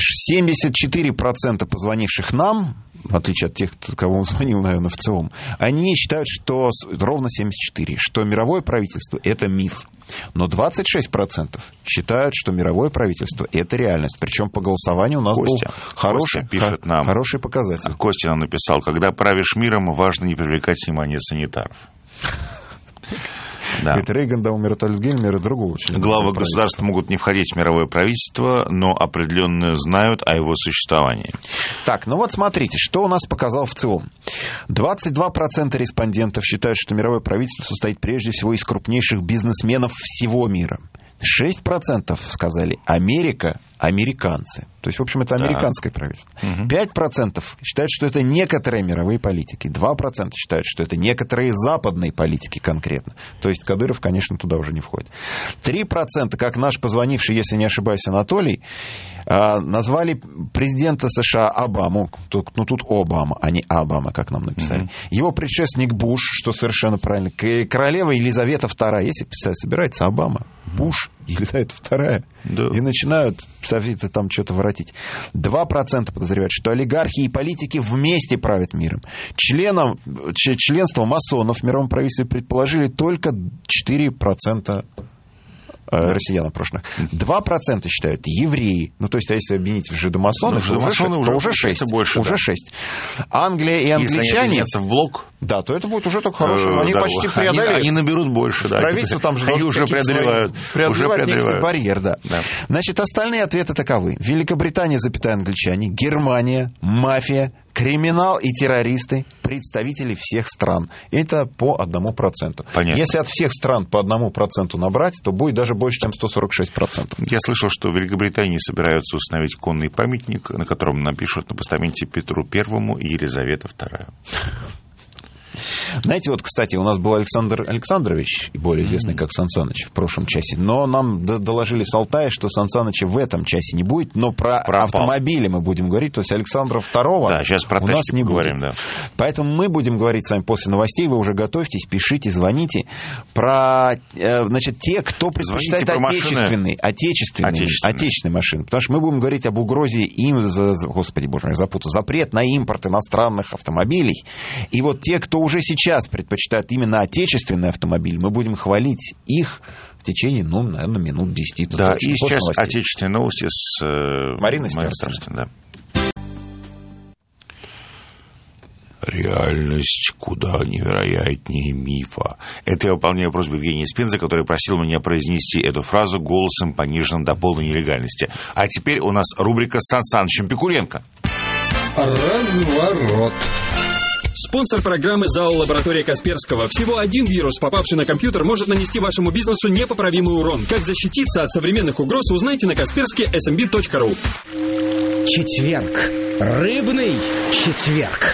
74% позвонивших нам, в отличие от тех, кого он звонил, наверное, в ЦИОМ, они считают, что ровно 74%, что мировое правительство – это миф. Но 26% считают, что мировое правительство – это реальность. Причем по голосованию у нас был хороший показатель.
Костя нам написал, когда правишь миром, важно не привлекать внимание санитаров.
Да. Это Рейган, да, умер от Альцгеймера и другого.
Главы государств могут не входить в мировое правительство, но определенно знают о его существовании.
Так, ну вот смотрите, что у нас показал в ЦИОМ. 22% респондентов считают, что мировое правительство состоит прежде всего из крупнейших бизнесменов всего мира. 6% сказали Америка, американцы. То есть, в общем, это американское правительство. 5% считают, что это некоторые мировые политики. 2% считают, что это некоторые западные политики конкретно. То есть Кадыров, конечно, туда уже не входит. 3%, как наш позвонивший, если не ошибаюсь, Анатолий, назвали президента США Обаму. Тут Обама, а не Обама, как нам написали. Его предшественник Буш, что совершенно правильно. Королева Елизавета II. Если собирается Обама, Буш, Елизавета II. Да. И начинают советы там что-то воротить. 2% подозревают, что олигархи и политики вместе правят миром. Членство масонов в мировом правительстве предположили только 4% россиян опрошенных. 2% считают евреи. Ну, то есть, а если объединить в жидомасонов, то уже 6.
Больше,
уже 6. Англия и англичане...
Если в блок...
Да, то это будет уже только хорошо. Они почти преодолели.
Они наберут больше, да.
Правительство там же
они уже преодолевают.
Некий барьер, да. Значит, остальные ответы таковы. Великобритания, англичане, Германия, мафия, Криминал и террористы – представители всех стран. Это по 1%.
Понятно.
Если от всех стран по 1% набрать, то будет даже больше, чем 146%.
Я слышал, что в Великобритании собираются установить конный памятник, на котором напишут на постаменте Петру Первому и Елизавета II.
Знаете, вот, кстати, у нас был Александр Александрович, более известный как Сан Саныч, в прошлом часе, но нам доложили с Алтая, что Сан Саныча в этом часе не будет, но про автомобили мы будем говорить, то есть Александра II
да, сейчас про
у нас не
говорим,
будет.
Да.
Поэтому мы будем говорить с вами после новостей, вы уже готовьтесь, пишите, звоните про, значит, те, кто предпочитает отечественные машины, потому что мы будем говорить об угрозе господи боже мой, запутал, запрет на импорт иностранных автомобилей, и вот те, кто уже сейчас предпочитают именно отечественный автомобиль, мы будем хвалить их в течение, наверное, минут 10.
Да, и сейчас отечественные новости с
Мариной Старостиной.
Да. Реальность куда невероятнее мифа. Это я выполняю просьбу Евгения Спинза, который просил меня произнести эту фразу голосом, пониженным до полной нелегальности. А теперь у нас рубрика с Сан Санычем Пикуленко.
Разворот. Спонсор программы ЗАО «Лаборатория Касперского». Всего один вирус, попавший на компьютер, может нанести вашему бизнесу непоправимый урон. Как защититься от современных угроз, узнайте на kaspersky.smb.ru.
Четверг. Рыбный четверг.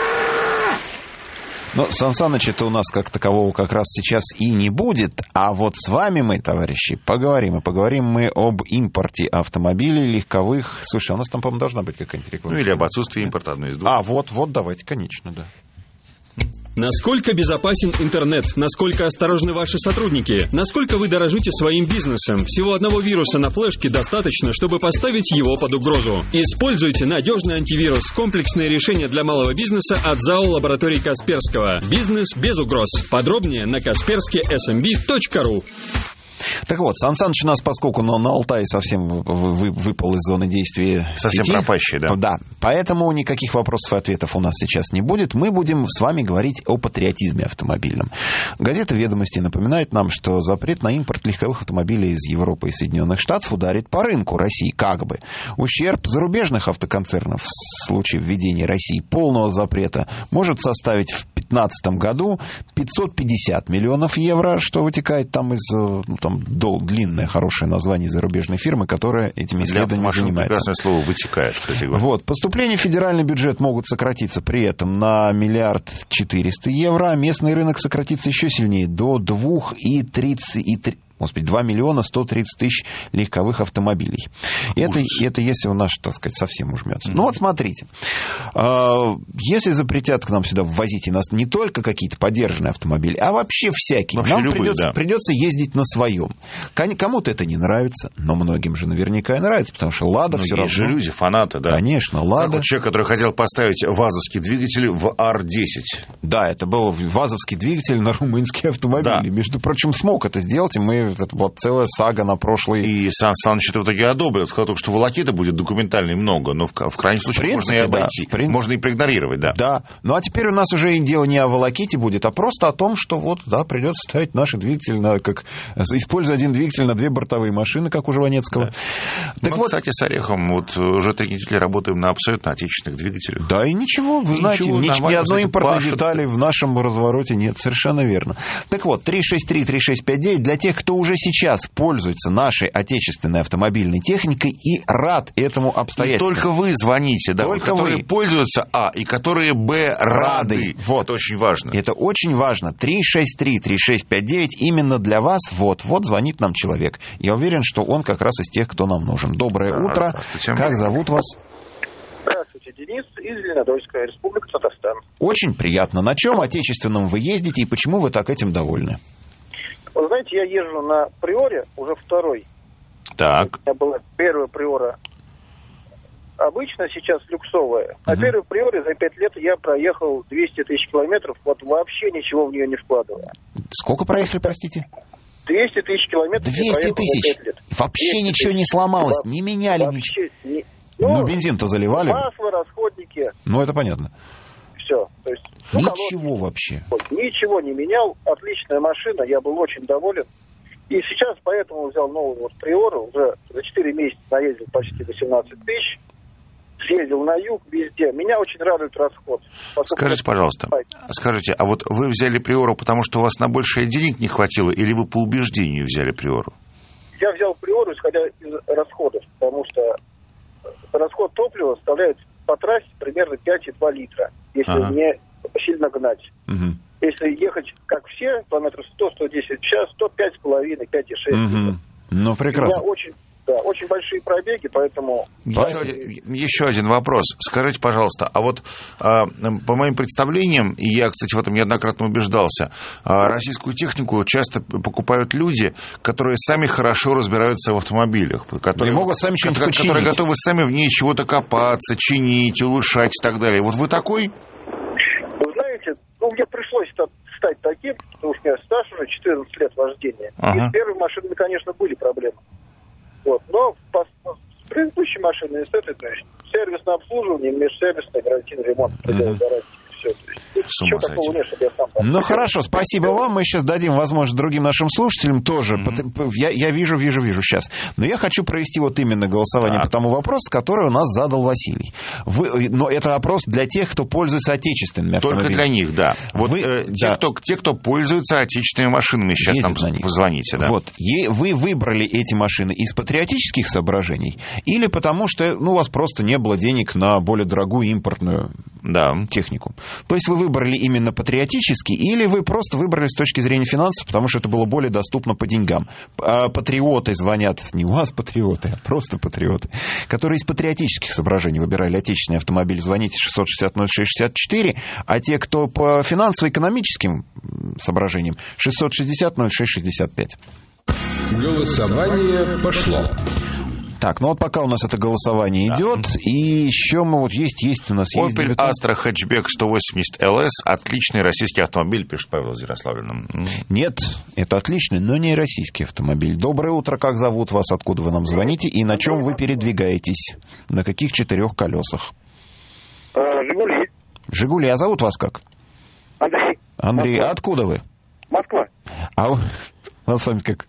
Но Сан Саныча-то у нас как такового как раз сейчас и не будет. А вот с вами мы, товарищи, поговорим. И поговорим мы об импорте автомобилей легковых. Слушай, у нас там, по-моему, должна быть какая-нибудь реклама.
Ну, или об отсутствии импорта, одной из двух.
Вот, давайте, конечно, да.
Насколько безопасен интернет? Насколько осторожны ваши сотрудники? Насколько вы дорожите своим бизнесом? Всего одного вируса на флешке достаточно, чтобы поставить его под угрозу. Используйте надежный антивирус. Комплексное решение для малого бизнеса от ЗАО «Лаборатории Касперского». Бизнес без угроз. Подробнее на kaspersky.smb.ru.
Так вот, Сан Саныч у нас, поскольку на Алтае совсем выпал из зоны действия
совсем
сети,
пропащий, да?
Да, поэтому никаких вопросов и ответов у нас сейчас не будет. Мы будем с вами говорить о патриотизме автомобильном. Газета «Ведомости» напоминает нам, что запрет на импорт легковых автомобилей из Европы и Соединенных Штатов ударит по рынку России как бы. Ущерб зарубежных автоконцернов в случае введения России полного запрета может составить в 2015 году 550 миллионов евро, что вытекает там из... там длинное, хорошее название зарубежной фирмы, которая этими исследованиями занимается.
Прекрасное слово «вытекает», кстати говоря.
Вот. Поступления в федеральный бюджет могут сократиться при этом на 1 400 000 000 евро, а местный рынок сократится еще сильнее, до 2 миллиона 130 тысяч легковых автомобилей. Это если у нас, так сказать, совсем ужмется. Ну вот смотрите. Если запретят к нам сюда ввозить не только какие-то подержанные автомобили, а вообще всякие. Вообще нам любые, придется ездить на своем. Кому-то это не нравится, но многим же наверняка и нравится, потому что «Лада» все равно...
Есть же люди, фанаты, да.
Конечно, «Лада».
Как вот человек, который хотел поставить вазовский двигатель в R10.
Да, это был вазовский двигатель на румынские автомобили. Да. Между прочим, смог это сделать, и это была целая сага на прошлый...
И Сан Саныч это в итоге одобрил. Сказал только, что волокиты будет документальной много, но в крайнем случае можно и обойти. Да, можно и проигнорировать, да.
Да. Ну, а теперь у нас уже дело не о волоките будет, а просто о том, что придется ставить наши двигатели, используя один двигатель на 2 бортовые машины, как у Жванецкого.
Да. Так вот, кстати, с Орехом уже 3 недели работаем на абсолютно отечественных двигателях.
Да, и ничего, вы знаете, ни одной импортной детали в нашем развороте нет. Совершенно верно. Так вот, 363-3659 для тех, кто уже сейчас пользуется нашей отечественной автомобильной техникой и рад этому обстоятельству.
И только вы звоните, да, которые пользуются, и которые, рады.
Вот.
Это очень важно.
Это очень важно. 363-3659 именно для вас. Вот звонит нам человек. Я уверен, что он как раз из тех, кто нам нужен. Доброе утро. Как зовут вас?
Здравствуйте, Денис из Зеленодольской, Республика Татарстан.
Очень приятно. На чем отечественном вы ездите и почему вы так этим довольны?
Вы знаете, я езжу на Приоре уже второй.
Так.
У меня была первая Приора обычно, сейчас люксовая. А первой Приоре за 5 лет я проехал 200 тысяч километров, вообще ничего в нее не вкладывая.
Сколько проехали, простите?
200 тысяч километров.
200 тысяч? Вообще ничего не сломалось, не меняли ничего. Ну, бензин-то заливали.
Масло, расходники.
Ну, это понятно.
Все. То есть,
ничего вообще.
Ничего не менял. Отличная машина. Я был очень доволен. И сейчас поэтому взял новую Приору. Уже за 4 месяца наездил почти 18 тысяч. съездил на юг, везде. Меня очень радует расход.
Скажите, пожалуйста, а вот вы взяли Приору, потому что у вас на большее денег не хватило, или вы по убеждению взяли Приору?
Я взял Приору, исходя из расходов, потому что расход топлива составляет по трассе примерно 5,2 литра, если не сильно гнать. Если ехать, как все, километров 100-110 в час, то 5,5, 5,6 литров.
Ну, прекрасно.
Очень большие пробеги, поэтому...
Еще один вопрос. Скажите, пожалуйста, а вот по моим представлениям, и я, кстати, в этом неоднократно убеждался, российскую технику часто покупают люди, которые сами хорошо разбираются в автомобилях, которые
могут сами что-нибудь починить,
которые готовы сами в ней чего-то копаться, чинить, улучшать и так далее. Вот вы такой?
Вы знаете, мне пришлось стать таким, потому что у меня стаж уже 14 лет вождения. И с первой машиной, конечно, были проблемы. Вот. Но с предыдущей машиной, с этой, то есть сервисное обслуживание, межсервисный гарантийный ремонт, гарантии, все. Ничего такого нет, чтобы я сам...
Ну, хорошо, спасибо вам. Мы сейчас дадим возможность другим нашим слушателям тоже. Я вижу сейчас. Но я хочу провести вот именно голосование по тому вопросу, который у нас задал Василий. Но это опрос для тех, кто пользуется отечественными автомобилями.
Только для них, да. Вот те, кто пользуются отечественными машинами, сейчас нам позвоните. Да.
Вот. Вы выбрали эти машины из патриотических соображений или потому что у вас просто не было денег на более дорогую импортную технику? То есть вы выбрали именно патриотически, или вы просто выбрали с точки зрения финансов, потому что это было более доступно по деньгам? Патриоты звонят, не у вас патриоты, а просто патриоты, которые из патриотических соображений выбирали отечественный автомобиль, звоните 660-06-64, а те, кто по финансово-экономическим соображениям, 660-06-65.
Голосование пошло.
Так, ну вот пока у нас это голосование идет, и еще мы вот есть у нас...
Opel Astra Hatchback 180 LS, отличный российский автомобиль, пишет Павел из Ярославля.
Нет, это отличный, но не российский автомобиль. Доброе утро, как зовут вас, откуда вы нам звоните, и на чем вы передвигаетесь? На каких 4 колесах?
Жигули.
Жигули, а зовут вас как?
Андрей.
Андрей, а откуда вы?
Москва.
Он с вами как...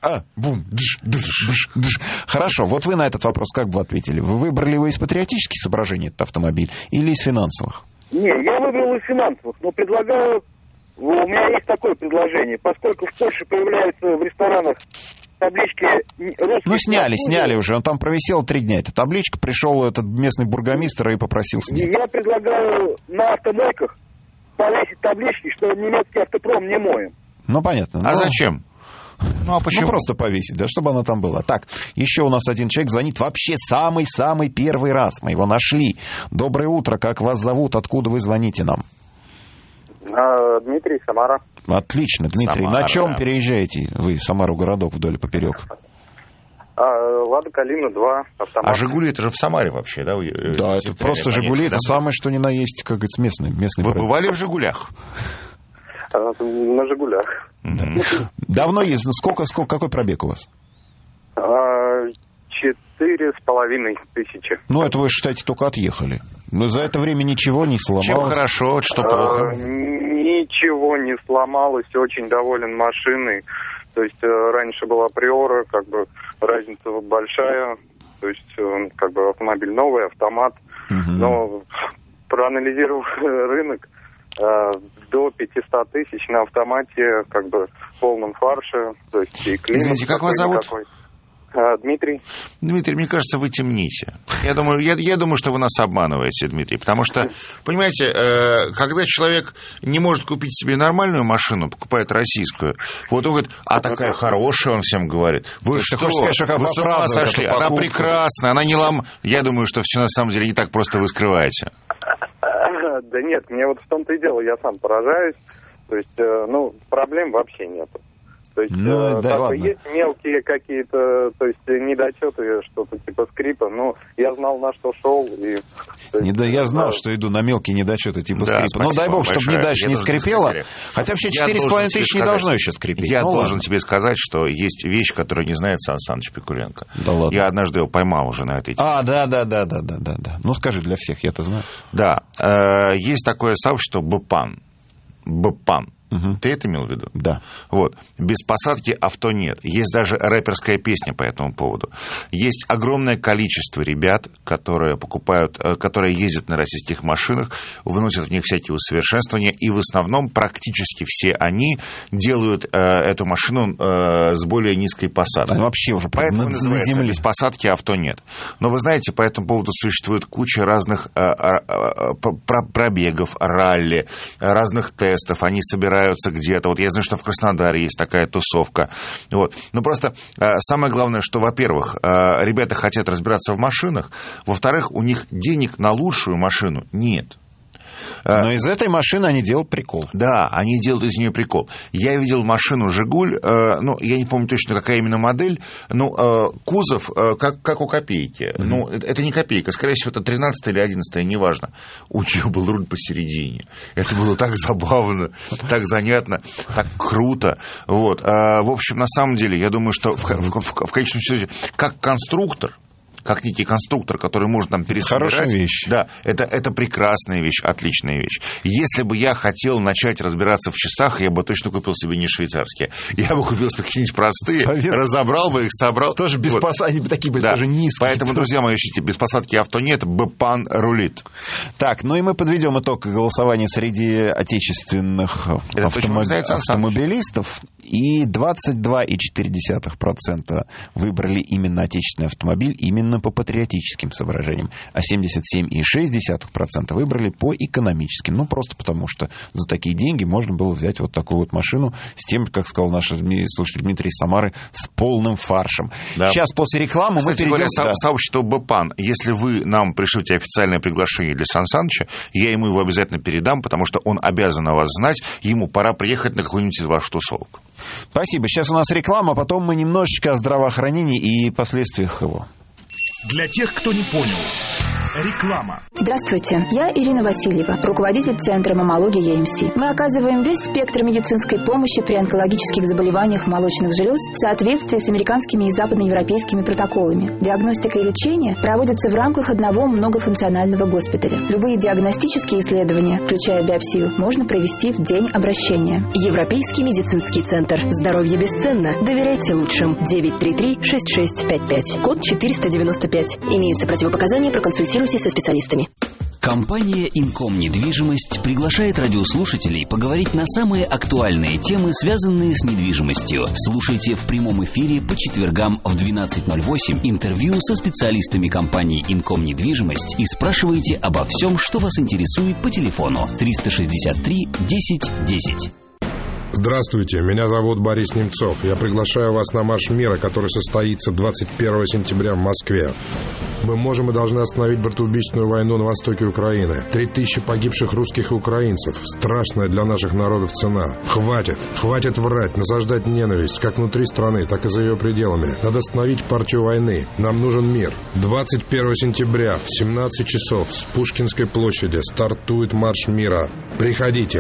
Хорошо, вот вы на этот вопрос как бы ответили? Вы выбрали его из патриотических соображений, этот автомобиль, или из финансовых?
Не, я выбрал из финансовых, но предлагаю... У меня есть такое предложение. Поскольку в Польше появляются в ресторанах таблички русские...
Ну, сняли уже. Он там провисел 3 дня. Эта табличка, пришел этот местный бургомистр и попросил снять.
Я предлагаю на автомойках повесить таблички, что немецкий автопром не моем.
Ну, понятно.
А зачем?
А почему? Ну, просто повесить, да, чтобы она там была. Так, еще у нас один человек звонит вообще самый-самый первый раз. Мы его нашли. Доброе утро, как вас зовут? Откуда вы звоните нам?
Дмитрий, Самара.
Отлично, Дмитрий. Самара. На чем переезжаете вы, Самару городок вдоль и поперек?
Лада Калина 2, автомат.
А Жигули это же в Самаре вообще, да?
Да, это просто Жигули, это самое, что ни на есть, как говорится, местный
Вы бренд. Бывали в Жигулях?
На Жигулях.
Давно ездил? Какой пробег у вас?
4500.
Ну, это вы, считаете, только отъехали. Но за это время ничего не сломалось?
Чем хорошо, что плохо?
Ничего не сломалось, очень доволен машиной. То есть раньше была Приора, как бы разница большая. То есть как бы автомобиль новый, автомат. Но проанализировав рынок, до 500 тысяч на автомате, как бы в полном фарше. То есть и климат.
Извините, как вас зовут?
Дмитрий.
Дмитрий, мне кажется, вы темните. Я думаю, что вы нас обманываете, Дмитрий. Потому что, понимаете, когда человек не может купить себе нормальную машину, покупает российскую, вот он говорит, такая хорошая, он всем говорит. Вы что, вы с ума сошли? Она прекрасная, она не Я думаю, что все на самом деле не так просто вы скрываете.
Да нет, мне вот в том-то и дело, я сам поражаюсь. То есть, проблем вообще нету. То есть, есть мелкие какие-то, то есть, недочеты, что-то типа скрипа, но я знал, на что шел. И,
я знал, что иду на мелкие недочеты типа скрипа. Но дай бог, чтобы не дальше не скрипело. Хотя вообще 4,5 тысячи не должно еще скрипеть.
Я должен тебе сказать, что есть вещь, которую не знает Сан Саныч Пикуленко.
Да ладно.
Я однажды его поймал уже на этой теме.
Да. Ну, скажи для всех, я-то знаю.
Да. Есть такое сообщество БПАН. Ты это имел в виду?
Да.
Вот. Без посадки авто нет. Есть даже рэперская песня по этому поводу. Есть огромное количество ребят, которые покупают, которые ездят на российских машинах, выносят в них всякие усовершенствования, и в основном практически все они делают эту машину с более низкой посадкой.
Вообще уже
поэтому называется земле. Без посадки авто нет. Но вы знаете, по этому поводу существует куча разных пробегов, ралли, разных тестов. Они собираются где-то. Вот я знаю, что в Краснодаре есть такая тусовка. Вот. Но просто самое главное, что, во-первых, ребята хотят разбираться в машинах, во-вторых, у них денег на лучшую машину нет.
Но из этой машины они делают прикол.
Да, они делают из нее прикол. Я видел машину «Жигуль», ну, я не помню точно, какая именно модель, но кузов как у «Копейки». Ну, это не «Копейка», скорее всего, это 13-я или 11-я, неважно. У нее был руль посередине. Это было так забавно, так занятно, так круто. Вот. В общем, на самом деле, я думаю, что в конечном счете, как конструктор, как некий конструктор, который может нам пересобирать.
Хорошая вещь.
Да, это прекрасная вещь, отличная вещь. Если бы я хотел начать разбираться в часах, я бы точно купил себе не швейцарские. Я бы купил себе какие-нибудь простые, разобрал бы их, собрал.
Тоже без посадки, они такие были, тоже низкие.
Поэтому, друзья мои, ищите, без посадки авто нет, БПАН рулит.
Так, ну и мы подведем итог голосования среди отечественных автомобилистов. И 22,4% выбрали именно отечественный автомобиль, именно по патриотическим соображениям, а 77,6% выбрали по экономическим. Ну, просто потому что за такие деньги можно было взять вот такую вот машину с тем, как сказал наш слушатель Дмитрий из Самары, с полным фаршем. Да. Сейчас после рекламы мы перейдем...
Кстати говоря, сообщество БПАН, если вы нам пришлете официальное приглашение для Сан Саныча, я ему его обязательно передам, потому что он обязан о вас знать, ему пора приехать на какую-нибудь из ваших тусовок.
Спасибо. Сейчас у нас реклама, а потом мы немножечко о здравоохранении и последствиях его.
Для тех, кто не понял. Реклама.
Здравствуйте, я Ирина Васильева, руководитель Центра маммологии ЕМС. Мы оказываем весь спектр медицинской помощи при онкологических заболеваниях молочных желез в соответствии с американскими и западноевропейскими протоколами. Диагностика и лечение проводятся в рамках одного многофункционального госпиталя. Любые диагностические исследования, включая биопсию, можно провести в день обращения.
Европейский медицинский центр. Здоровье бесценно. Доверяйте лучшим. 933-6655. Код 495. Имеются противопоказания, проконсультируйтесь со специалистами.
Компания «Инком Недвижимость» приглашает радиослушателей поговорить на самые актуальные темы, связанные с недвижимостью. Слушайте в прямом эфире по четвергам в 12:08 интервью со специалистами компании «Инком Недвижимость» и спрашивайте обо всем, что вас интересует по телефону 363 10 10.
Здравствуйте, меня зовут Борис Немцов. Я приглашаю вас на марш мира, который состоится 21 сентября в Москве. Мы можем и должны остановить братоубийственную войну на востоке Украины. 3000 погибших русских и украинцев. Страшная для наших народов цена. Хватит врать, насаждать ненависть, как внутри страны, так и за ее пределами. Надо остановить партию войны. Нам нужен мир. 21 сентября в 17 часов с Пушкинской площади стартует марш мира. Приходите.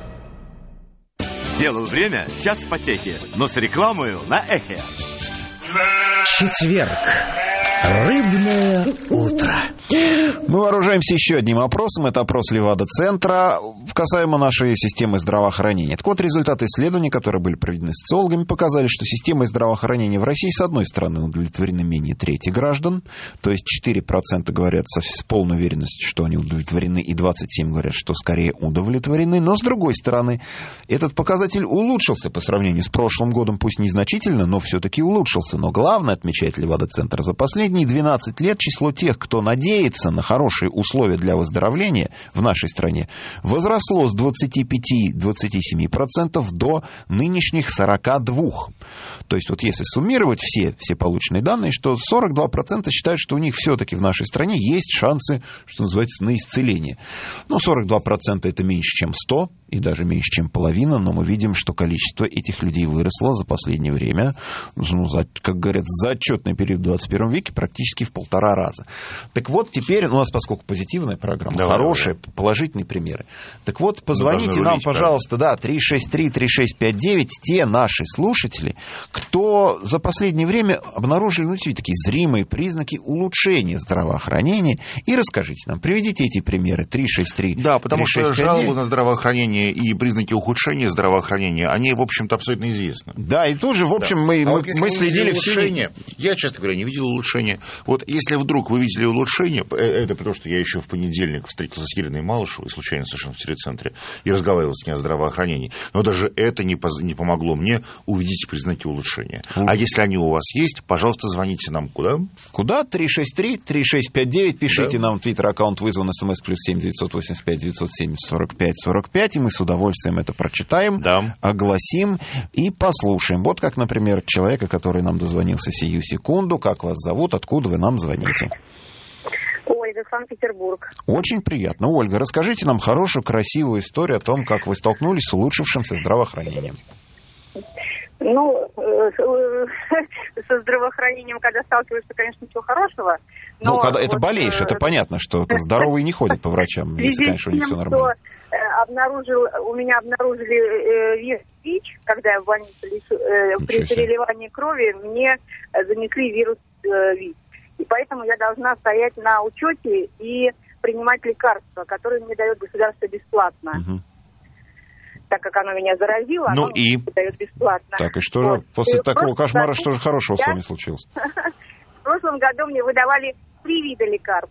Делаю время, час в потеке, но с рекламой на Эхе.
Четверг. Рыбное утро.
Мы вооружаемся еще одним опросом. Это опрос Левада-центра касаемо нашей системы здравоохранения. Так вот, результаты исследований, которые были проведены социологами, показали, что системой здравоохранения в России, с одной стороны, удовлетворены менее трети граждан, то есть 4% говорят с полной уверенностью, что они удовлетворены, и 27% говорят, что скорее удовлетворены. Но, с другой стороны, этот показатель улучшился по сравнению с прошлым годом, пусть незначительно, но все-таки улучшился. Но главное, отмечает Левада-центр, за последние 12 лет число тех, кто надеется на хорошие условия для выздоровления в нашей стране, возросло с 25-27% до нынешних 42%. То есть, вот если суммировать все полученные данные, что 42% считают, что у них все-таки в нашей стране есть шансы, что называется, на исцеление. Ну, 42% это меньше, чем 100, и даже меньше, чем половина, но мы видим, что количество этих людей выросло за последнее время, ну, как говорят, за отчетный период в 21 веке практически в 1,5 раза. Так вот, вот теперь у нас, поскольку позитивная программа, хорошие, положительные примеры. Так вот, позвоните нам, пожалуйста, 363-3659, те наши слушатели, кто за последнее время обнаружили, такие зримые признаки улучшения здравоохранения, и расскажите нам, приведите эти примеры, 363.
Да, потому что жалобы на здравоохранение и признаки ухудшения здравоохранения, они, в общем-то, абсолютно известны.
Да, и тут же, в общем, мы следили все.
Я, честно говоря, не видел улучшения. Вот если вдруг вы видели улучшение, это потому что я еще в понедельник встретился с Еленой Малышевой, случайно совершенно в телецентре, и разговаривал с ней о здравоохранении. Но даже это не помогло мне увидеть признаки улучшения. А если они у вас есть, пожалуйста, звоните нам куда?
Куда? 363-3659. Пишите нам в твиттер-аккаунт вызван СМС +7 985 970 45 45, и мы с удовольствием это прочитаем, огласим и послушаем. Вот как, например, человека, который нам дозвонился сию секунду. Как вас зовут? Откуда вы нам звоните?
Ольга, Санкт-Петербург.
Очень приятно. Ольга, расскажите нам хорошую, красивую историю о том, как вы столкнулись с улучшившимся здравоохранением.
Со здравоохранением, когда сталкиваешься, конечно, ничего хорошего. Но
когда это болеешь, это понятно, что здоровые не ходят по врачам, если, конечно, у них все нормально.
У меня обнаружили вирус ВИЧ, когда я в больнице при переливании крови, мне занесли вирус ВИЧ. И поэтому я должна стоять на учете и принимать лекарства, которые мне дает государство бесплатно. Угу. Так как оно меня заразило, оно мне дает бесплатно.
Так, и что же после такого кошмара, что же хорошего с вами случилось?
В прошлом году мне выдавали 3 вида лекарств.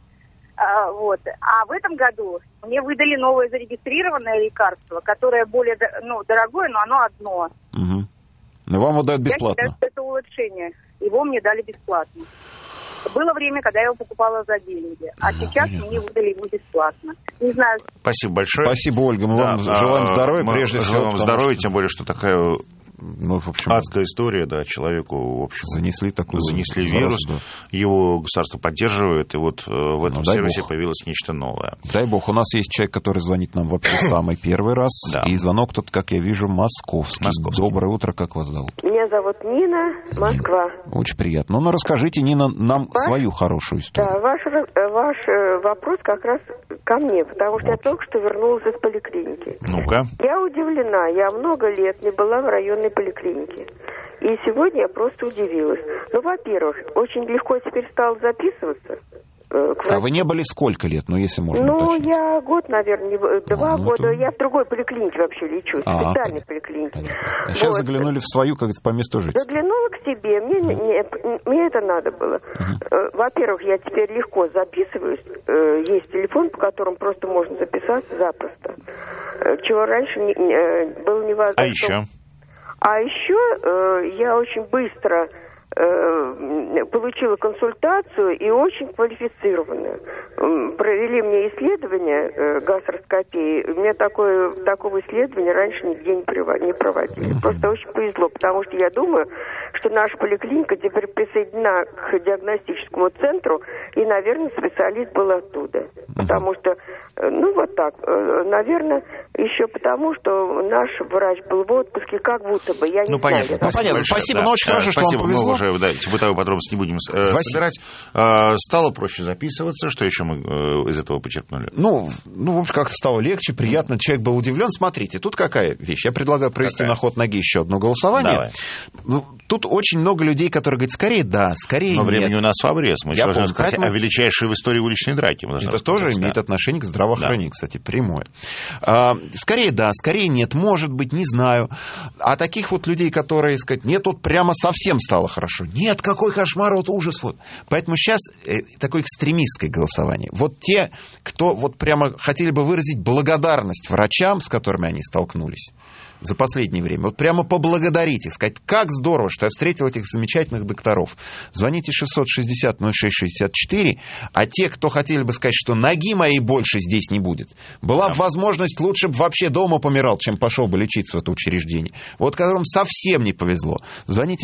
А в этом году мне выдали новое зарегистрированное лекарство, которое более дорогое, но оно одно.
Угу. Но вам его дают бесплатно.
Я считаю, что это улучшение. Его мне дали бесплатно. Было время, когда я его покупала за деньги, а сейчас мне выдали его бесплатно. Не знаю.
Спасибо большое.
Спасибо, Ольга. Мы вам желаем здоровья, прежде всего.
Желаем здоровья, тем более, что такая адская история, человеку, в общем, занесли вирус, его государство поддерживает, и вот в этом сервисе появилось нечто новое.
Дай бог, у нас есть человек, который звонит нам вообще самый первый раз, и звонок тут, как я вижу, московский. Доброе утро, как вас зовут?
Меня зовут Нина, Москва.
Очень приятно. Ну, расскажите, Нина, нам свою хорошую историю.
Да, ваш вопрос как раз ко мне, потому что я только что вернулась из поликлиники.
Ну-ка.
Я удивлена, я много лет не была в районной поликлинике. И сегодня я просто удивилась. Во-первых, очень легко теперь стало записываться.
А вы не были сколько лет, если можно уточнить?
Я год, наверное, 2 года. Я в другой поликлинике вообще лечусь, в специальной поликлинике.
А сейчас заглянули в свою, как говорится, по месту жительства.
Заглянула к себе, мне это надо было. Во-первых, я теперь легко записываюсь. Есть телефон, по которому просто можно записаться запросто. Чего раньше было невозможно. А еще я очень быстро получила консультацию и очень квалифицированную. Провели мне исследование гастроскопии. Мне такого исследования раньше нигде не проводили. Просто очень повезло, потому что я думаю, что наша поликлиника теперь присоединена к диагностическому центру, и, наверное, специалист был оттуда. Потому что, наверное, еще потому, что наш врач был в отпуске, как будто бы, я не знаю.
Понятно. Спасибо, но очень хорошо, что вам повезло. Мы уже бытовые подробности не будем собирать. Стало проще записываться. Что еще мы из этого почерпнули?
В общем, как-то стало легче, приятно. Человек был удивлен. Смотрите, тут какая вещь. Я предлагаю провести на ход ноги еще одно голосование.
Давай.
Тут очень много людей, которые говорят, скорее да, скорее нет.
Но времени у нас в обрез. Мы должны сказать о величайшей в истории уличной драки.
Это тоже имеет отношение к здравоохранению, кстати, прямое. Скорее да, скорее нет, может быть, не знаю. А таких вот людей, которые, сказать, нет, вот прямо совсем стало хорошо. Нет, какой кошмар, вот ужас. Вот. Поэтому сейчас такое экстремистское голосование. Вот те, кто вот прямо хотели бы выразить благодарность врачам, с которыми они столкнулись за последнее время. Вот прямо поблагодарить их, сказать, как здорово, что я встретил этих замечательных докторов. Звоните 660-06-64, а те, кто хотели бы сказать, что ноги моей больше здесь не будет, была бы возможность, лучше бы вообще дома помирал, чем пошел бы лечиться в это учреждение. Вот которым совсем не повезло. Звоните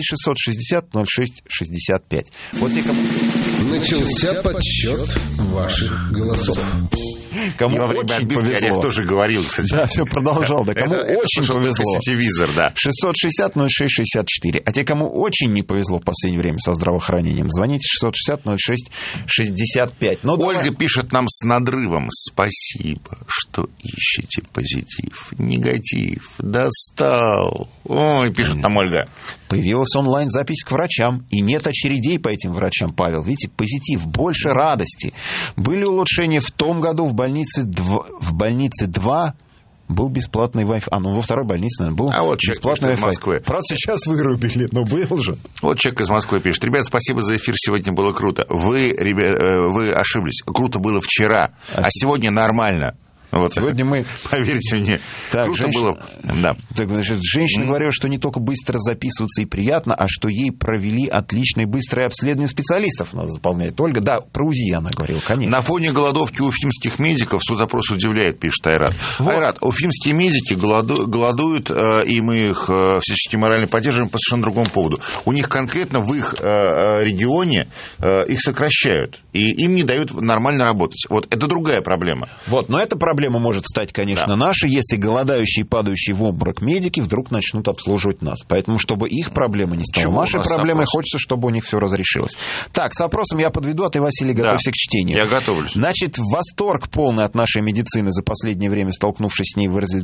660-06-65. Вот те, кому...
Начался подсчет ваших голосов.
Кому очень повезло.
Я тоже говорил, кстати.
Да, все продолжал. Да, кому очень повезло.
Телевизор, да.
660-06-64. А те, кому очень не повезло в последнее время со здравоохранением, звоните 660-06-65.
Ольга пишет нам с надрывом: спасибо, что ищете позитив. Негатив достал. Ой, пишет нам Ольга.
Появилась онлайн-запись к врачам, и нет очередей по этим врачам, Павел. Видите, позитив, больше радости. Были улучшения в том году в больнице 2 был бесплатный Wi-Fi. Во второй больнице, наверное, был бесплатный Wi-Fi. Правда, сейчас вырубили, но был же.
Вот человек из Москвы пишет: ребят, спасибо за эфир, сегодня было круто. Вы ошиблись. Круто было вчера, а сегодня нормально. Вот
сегодня мы...
Поверьте мне,
так,
круто было. Да.
Так, значит, женщина говорила, что не только быстро записываться и приятно, а что ей провели отличное и быстрое обследование специалистов. Надо заполнять. Ольга, да, про УЗИ она говорила, конечно.
На фоне голодовки уфимских медиков соцопрос удивляет, пишет Айрат. Вот. Айрат, уфимские медики голодуют, и мы их всячески морально поддерживаем по совершенно другому поводу. У них конкретно в их регионе их сокращают, и им не дают нормально работать. Вот это другая проблема.
Вот, но это проблема может стать, конечно, нашей, если голодающие и падающие в обморок медики вдруг начнут обслуживать нас. Поэтому, чтобы их проблема не стала нашей проблемой, хочется, чтобы у них все разрешилось. Так, с опросом я подведу, а ты, Василий, готовься к чтению.
Я готовлюсь.
Значит, восторг полный от нашей медицины за последнее время, столкнувшись с ней, выразили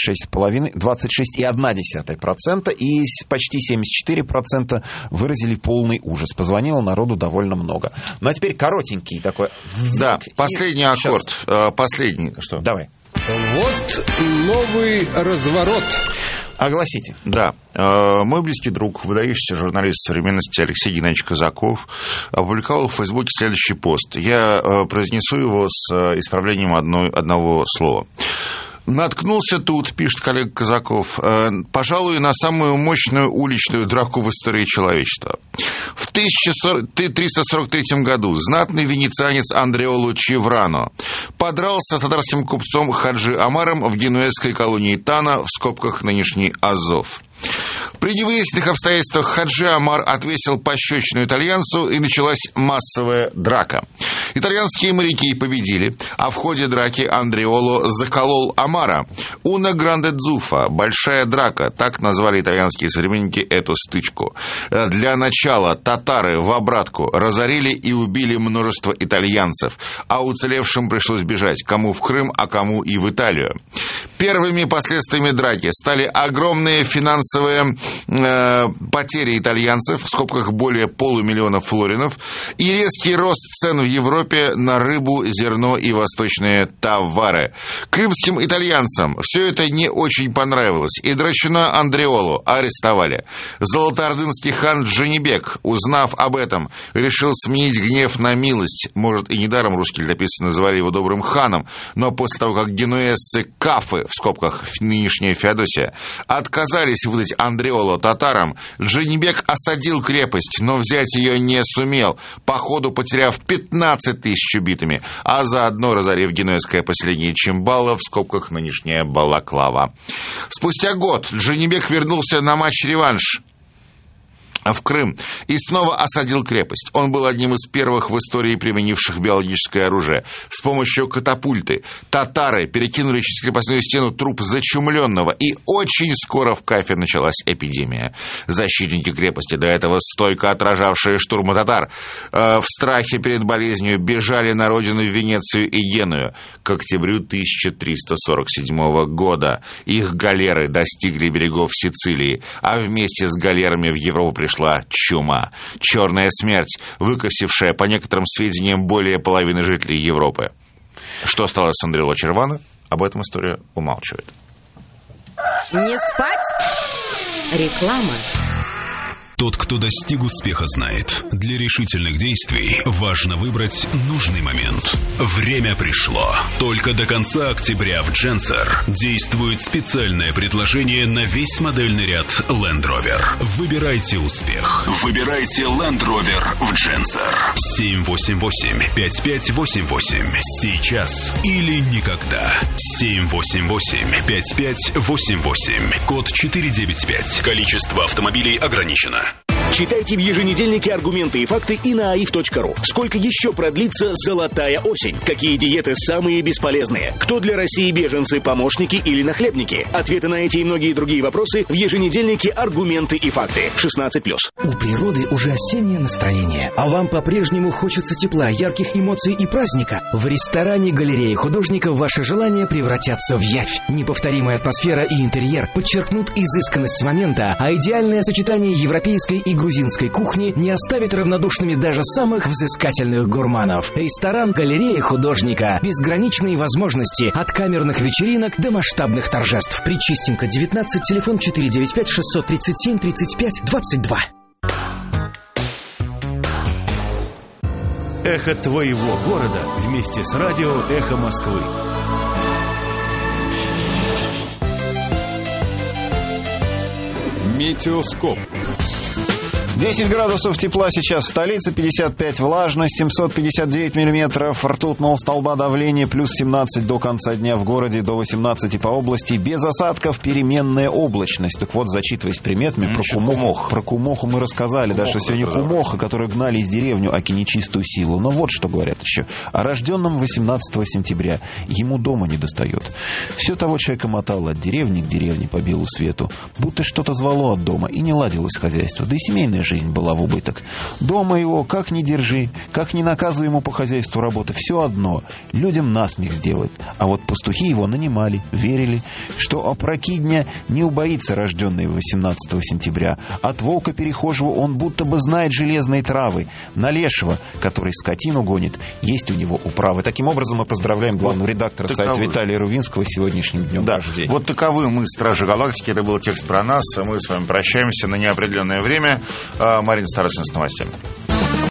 26,1%, и почти 74% выразили полный ужас. Позвонило народу довольно много. Ну, а теперь коротенький такой.
Да, последний аккорд. Последний. Что?
Давай.
Вот новый разворот.
Огласите.
Да. Мой близкий друг, выдающийся журналист современности Алексей Геннадьевич Казаков, опубликовал в Фейсбуке следующий пост. Я произнесу его с исправлением одного слова. Наткнулся тут, пишет коллега Казаков, пожалуй, на самую мощную уличную драку в истории человечества. В 1343 году знатный венецианец Андреоло Чеврано подрался с татарским купцом Хаджи Амаром в генуэзской колонии Тана, в скобках нынешний Азов. При невыясненных обстоятельствах Хаджи Амар отвесил пощечину итальянцу, и началась массовая драка. Итальянские моряки победили, а в ходе драки Андреоло заколол Амара. «Уна гранде дзуфа» – большая драка, так назвали итальянские современники эту стычку. Для начала татары в обратку разорили и убили множество итальянцев, а уцелевшим пришлось бежать, кому в Крым, а кому и в Италию. Первыми последствиями драки стали огромные финансовые потери итальянцев, в скобках более 500 000 флоринов, и резкий рост цен в Европе на рыбу, зерно и восточные товары. Крымским итальянцам все это не очень понравилось, и драчуна Андреолу арестовали. Золотоордынский хан Джанибек, узнав об этом, решил сменить гнев на милость. Может, и недаром русские летописцы называли его добрым ханом, но после того, как генуэзцы Кафы, в скобках нынешняя Феодосия, отказались выдать Андреолу татарам, Джанибек осадил крепость, но взять ее не сумел, по ходу потеряв 15 000 убитыми, а заодно разорив генуэзское поселение Чимбала, в скобках нынешняя Балаклава. Спустя год Джанибек вернулся на матч-реванш в Крым и снова осадил крепость. Он был одним из первых в истории применивших биологическое оружие. С помощью катапульты татары перекинули через крепостную стену труп зачумленного, и очень скоро в Кафе началась эпидемия. Защитники крепости, до этого стойко отражавшие штурмы татар, в страхе перед болезнью бежали на родину в Венецию и Геную. К октябрю 1347 года их галеры достигли берегов Сицилии, а вместе с галерами в Европу пришла чума. Черная смерть, выкосившая, по некоторым сведениям, более половины жителей Европы. Что стало с Андреоло Червано? Об этом история умалчивает.
Не спать? Реклама.
Тот, кто достиг успеха, знает. Для решительных действий важно выбрать нужный момент. Время пришло. Только до конца октября в Дженсер действует специальное предложение на весь модельный ряд Land Rover. Выбирайте успех. Выбирайте Land Rover в Дженсер. 788-5588. Сейчас или никогда. 788-5588. Код 495. Количество автомобилей ограничено.
Читайте в еженедельнике «Аргументы и факты» и на aif.ru. Сколько еще продлится золотая осень? Какие диеты самые бесполезные? Кто для России беженцы, помощники или нахлебники? Ответы на эти и многие другие вопросы в еженедельнике «Аргументы и факты». 16+.
У природы уже осеннее настроение, а вам по-прежнему хочется тепла, ярких эмоций и праздника? В ресторане «Галерея художников» ваши желания превратятся в явь. Неповторимая атмосфера и интерьер подчеркнут изысканность момента, а идеальное сочетание европейской и грузинской кухни не оставит равнодушными даже самых взыскательных гурманов. Ресторан «Галерея художника». Безграничные возможности от камерных вечеринок до масштабных торжеств. Причистенко, 19, телефон 495-637-35-22.
Эхо твоего города вместе с радио «Эхо Москвы».
Метеоскоп. 10 градусов тепла сейчас в столице, 55 влажность, 759 миллиметров ртутного столба давления, плюс 17 до конца дня в городе, до 18 по области, без осадков, переменная облачность. Так вот, зачитываясь приметами, про кумоху мы рассказали, да, что сегодня кумоха, которую гнали из деревню, аки нечистую силу. Но вот что говорят еще. О рожденном 18 сентября ему дома не достает. Все того человека мотало от деревни к деревне по белу свету, будто что-то звало от дома, и не ладилось хозяйство, да и семейная жизнь была в убыток. Дома его, как ни держи, как ни наказывай ему по хозяйству работы, все одно, людям насмех сделает. А вот пастухи его нанимали, верили, что опрокидня не убоится рожденный 18 сентября. От волка перехожего он будто бы знает железные травы. На лешего, который скотину гонит, есть у него управы. Таким образом, мы поздравляем главного редактора сайта Виталия Рувинского с сегодняшним днем рождения.
Вот таковы мы, Стражи Галактики. Это был текст про нас. Мы с вами прощаемся на неопределенное время. Марина Старостина с новостями.